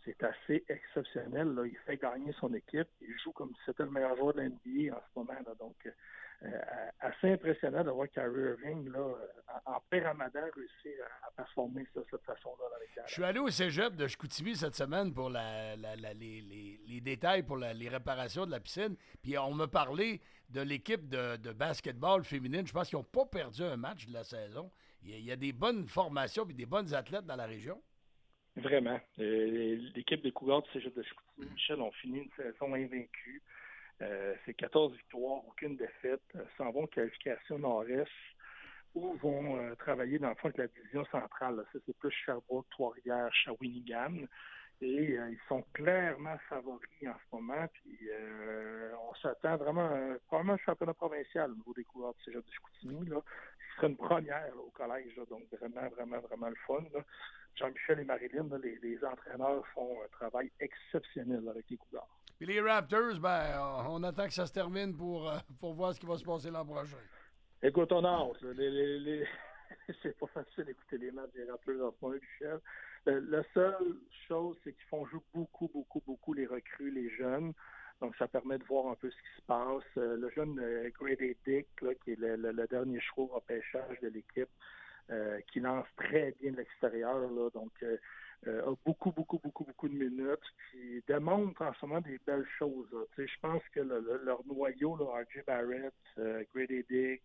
c'est assez exceptionnel. Là. Il fait gagner son équipe. Il joue comme si c'était le meilleur joueur de l'N B A en ce moment. Là. Donc, euh, assez impressionnant de voir Kyrie Irving, là, en, en plein ramadan, réussir à, à performer de cette façon-là dans les carrières. Je suis allé au cégep de Chicoutimi cette semaine pour la, la, la, les, les, les détails pour la, les réparations de la piscine. Puis on m'a parlé de l'équipe de, de basketball féminine. Je pense qu'ils n'ont pas perdu un match de la saison. Il y a, il y a des bonnes formations et des bonnes athlètes dans la région. Vraiment. Euh, l'équipe des Cougars du cégep de Chicoutimi, Michel, ont fini une saison invaincue. Euh, c'est quatorze victoires, aucune défaite. Euh, s'en vont qualification nord-est où vont euh, travailler dans le fond avec la division centrale. Là. Ça, c'est plus Sherbrooke, Trois-Rivières, Shawinigan. Et euh, ils sont clairement favoris en ce moment. Puis euh, on s'attend vraiment à probablement un championnat provincial au niveau des Cougars du cégep de Chicoutimi. Là. Ce serait une première là, au collège. Là. Donc vraiment, vraiment, vraiment le fun. Là. Jean-Michel et Marilyn, là, les, les entraîneurs font un travail exceptionnel là, avec les Cougars. Puis les Raptors, ben, on attend que ça se termine pour, pour voir ce qui va se passer l'an prochain. Écoute, on a hâte. Les, les, les... c'est pas facile d'écouter les matchs des Raptors en ce moment, Michel. Euh, la seule chose, c'est qu'ils font jouer beaucoup, beaucoup, beaucoup les recrues, les jeunes. Donc, ça permet de voir un peu ce qui se passe. Euh, le jeune euh, Grady Dick, là, qui est le, le, le dernier choix au repêchage de l'équipe, euh, qui lance très bien de l'extérieur, là, donc euh, euh, a beaucoup, beaucoup, beaucoup, beaucoup de minutes, qui démontre en ce moment des belles choses. Tu sais, je pense que le, le, leur noyau, là, R J Barrett, euh, Grady Dick,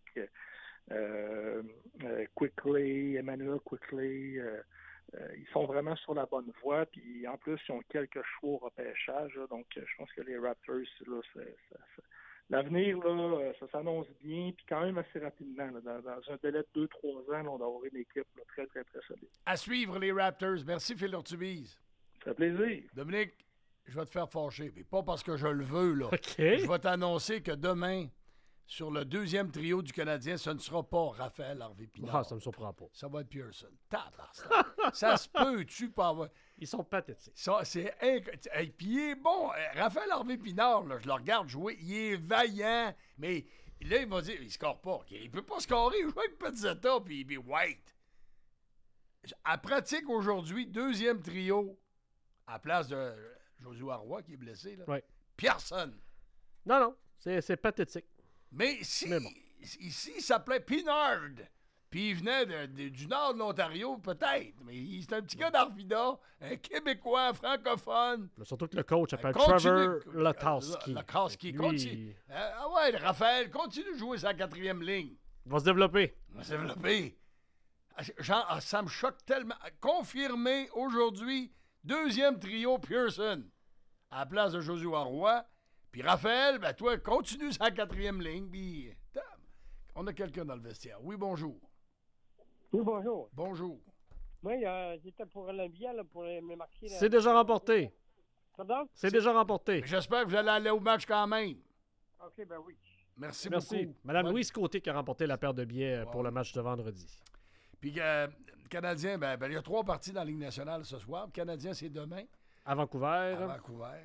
euh, euh, Quickley, Emmanuel Quickley, euh, euh, ils sont vraiment sur la bonne voie. Puis en plus, ils ont quelques choix au repêchage. Là, donc, je pense que les Raptors, là, c'est, c'est, c'est... l'avenir, là, ça s'annonce bien. Puis quand même assez rapidement. Là, dans, dans un délai de deux trois ans, là, on doit avoir une équipe là, très, très, très solide. À suivre les Raptors. Merci, Phil Urtubise. Ça fait plaisir. Dominique, je vais te faire fâcher. Mais pas parce que je le veux. Là. Okay. Je vais t'annoncer que demain, sur le deuxième trio du Canadien, ce ne sera pas Raphaël Harvey-Pinard. Ah, ça me surprend pas. Ça va être Pearson. Tabarnak. Ça se peut-tu pas avoir... Ils sont pathétiques. Ça, c'est inc... Et puis il est bon. Raphaël Harvey-Pinard, là, je le regarde jouer, il est vaillant, mais là, il va dire, il score pas. Il peut pas scorer. Il joue avec Pezzetta puis, puis White. À pratique aujourd'hui, deuxième trio, à la place de Josué Roy qui est blessé. Là. Ouais. Pearson. Non, non, c'est, c'est pathétique. Mais si, Mais bon. ici, il s'appelait Pinard, puis il venait de, de, du nord de l'Ontario, peut-être, mais il, c'est un petit gars d'Arvida, un Québécois, francophone. Mais surtout que le coach s'appelle Continue, Trevor Latowski. Latowski, Lui, continue. Euh, ah ouais, Raphaël, continue de jouer sa quatrième ligne. Il va se développer. Il va se développer. Genre, ça me choque tellement. Confirmé aujourd'hui, deuxième trio Pearson, à la place de Josué Roy. Puis Raphaël, ben toi, continue sa quatrième ligne. Puis on a quelqu'un dans le vestiaire. Oui, bonjour. Oui, bonjour. Bonjour. Moi, euh, j'étais pour l'Olympia, là, pour me marquer. C'est déjà remporté. Pardon? C'est déjà remporté. J'espère que vous allez aller au match quand même. OK, ben oui. Merci, Merci. beaucoup. Madame Bonne... Louise Côté qui a remporté la paire de billets wow. pour le match de vendredi. Puis euh, le Canadien, ben, ben, il y a trois parties dans la Ligue nationale ce soir. Le Canadien, c'est demain. À Vancouver. À Vancouver.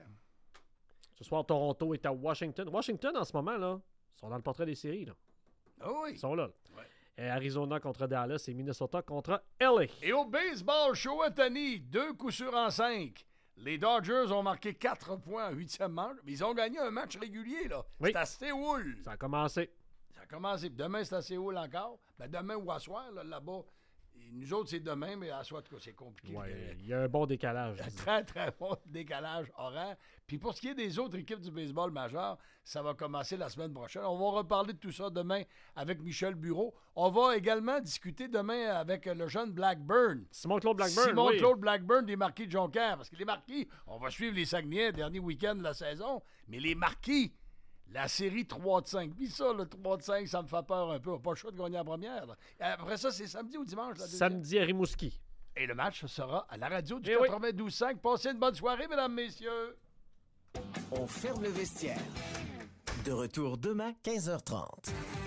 Ce soir, Toronto est à Washington. Washington, en ce moment, là, sont dans le portrait des séries. Là. Oh oui. Ils sont là. là. Ouais. Et Arizona contre Dallas et Minnesota contre L A. Et au baseball, Shoatani, deux coups sûrs en cinq. Les Dodgers ont marqué quatre points en huitième manche, mais ils ont gagné un match régulier. Là. Oui. C'est à Séoul. Ça a commencé. Ça a commencé. Demain, c'est à Séoul encore. Ben, demain ou à soir, là, là-bas. Et nous autres, c'est demain, mais à soir, c'est compliqué. Ouais, il y a un bon décalage. Un très, très bon décalage horaire. Puis pour ce qui est des autres équipes du baseball majeur, ça va commencer la semaine prochaine. On va reparler de tout ça demain avec Michel Bureau. On va également discuter demain avec le jeune Blackburn. Simon-Claude Blackburn, Simon-Claude oui. Blackburn des Marquis de Jonquière. Parce que les Marquis, on va suivre les Saguenayens, dernier week-end de la saison, mais les Marquis, la série trois de cinq. Puis ça, le trois de cinq, ça me fait peur un peu. On n'a pas le choix de gagner la première. Là. Après ça, c'est samedi ou dimanche? La samedi à Rimouski. Et le match sera à la radio du Et quatre-vingt-douze cinq. Oui. Passez une bonne soirée, mesdames, messieurs. On ferme le vestiaire. De retour demain, quinze heures trente.